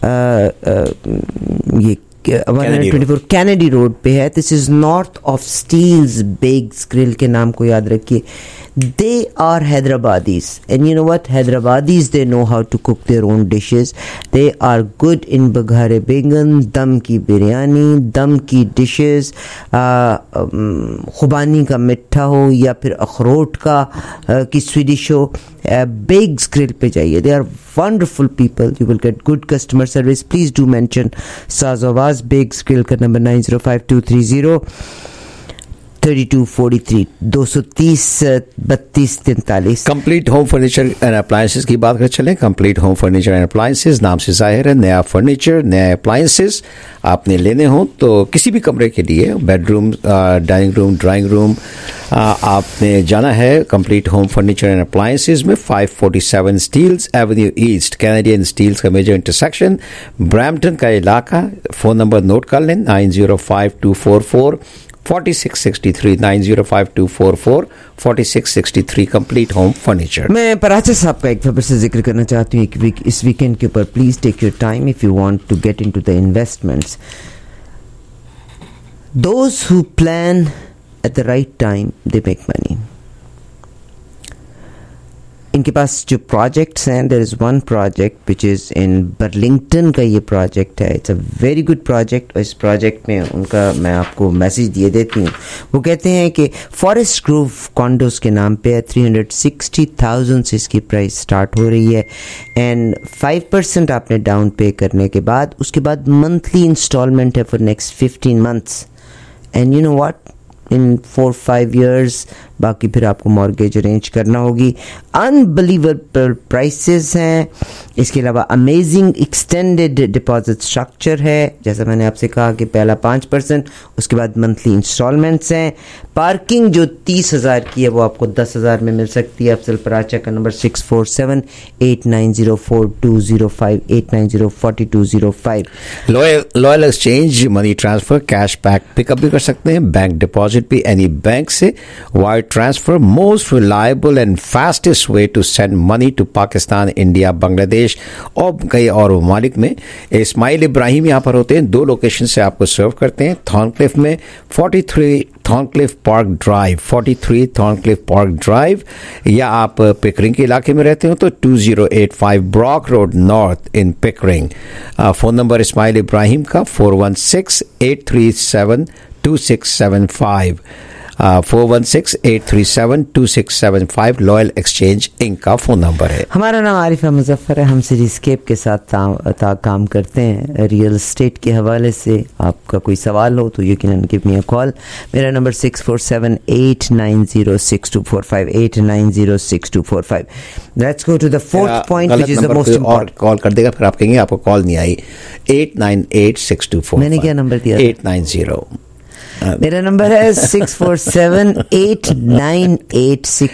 ये 124 Kennedy Road पे है. This is north of Steele's. Big's Grill के नाम को याद रखिए. They are Hyderabadis, and you know what? Hyderabadis, they know how to cook their own dishes. They are good in baghare bengan, dam ki biryani, dam ki dishes, khubani ka mitha ho ya phir akhroट का की Swedish हो. Big's Grill पे जाइए. They are wonderful people. You will get good customer service. Please do mention Sazawaz. Big's Grill का number 905230 3243 230 3243. Complete home furniture and appliances की बात कर चलें. Complete home furniture and appliances नाम से जाहिर है नया फर्नीचर, नए अप्लायंसेस आपने लेने हो तो किसी भी कमरे के लिए, bedroom, dining room, drawing room, आपने जाना है complete home furniture and appliances में 547 Steeles Avenue East, Canadian Steeles का मेजर इंटरसेक्शन, ब्रैम्पटन का इलाका. फोन नंबर नोट कर लें 905244 4663 905244 4663. Complete home furniture. मैं पराचा साहब का एक खबर से जिक्र करना चाहती हूँ कि इस वीकेंड के ऊपर please take your time if you want to get into the investments. Those who plan at the right time they make money. इनके पास जो प्रोजेक्ट्स हैं, there is one project which is in Burlington का ये project है. It's a very good project. इस project में उनका मैं आपको मैसेज दिए देती हूँ. वो कहते हैं कि फॉरेस्ट ग्रोव कॉन्डोज के नाम पे 360,000 से इसकी प्राइस स्टार्ट हो रही है एंड 5% आपने डाउन पे करने के बाद उसके बाद मंथली इंस्टॉलमेंट है for next 15 months. And you know what, in 4-5 years बाकी फिर आपको मॉर्गेज अरेंज करना होगी. अनबिलीवेबल प्राइसेस हैं. इसके अलावा अमेजिंग एक्सटेंडेड डिपॉजिट स्ट्रक्चर है. जैसा मैंने आपसे कहा कि पहला 5%, उसके बाद मंथली इंस्टॉलमेंट्स हैं. पार्किंग जो 30,000 की है वो आपको 10,000 में मिल सकती है. अफजल पराचा का number 647-8904-205 890-4205. Loyal Exchange, money transfer, cash back pickup भी कर सकते हैं. बैंक डिपॉजिट भी एनी बैंक से. Wire transfer, most reliable and fastest way to send money to Pakistan, India, Bangladesh और कई और ममालिक में. इस्माइल इब्राहिम यहाँ पर होते हैं. 2 लोकेशन से आपको सर्व करते हैं. थॉर्नक्लिफ में 43 Thorncliffe Park Drive, 43 Thorncliffe Park Drive, या आप पिकरिंग के इलाके में रहते हो तो 2085 Brock Road North in Pickering. Phone number Ismail Ibrahim का 416-837-2675 416-837-2675 लॉयल एक्सचेंज इंक का फोन नंबर है. हमारा नाम आरिफा मुजफ्फर है. हम सिटीस्केप के साथ काम करते हैं रियल एस्टेट के हवाले से. आपका कोई सवाल हो तो you can give me a call. मेरा number 647-890-6245 890-6245. Let's go to the fourth point which is the most important. Call कर देगा फिर आप कहेंगे आपको कॉल नहीं आई. 898-6245. मैंने क्या नंबर दिया? 890. मेरा नंबर है 647-898-6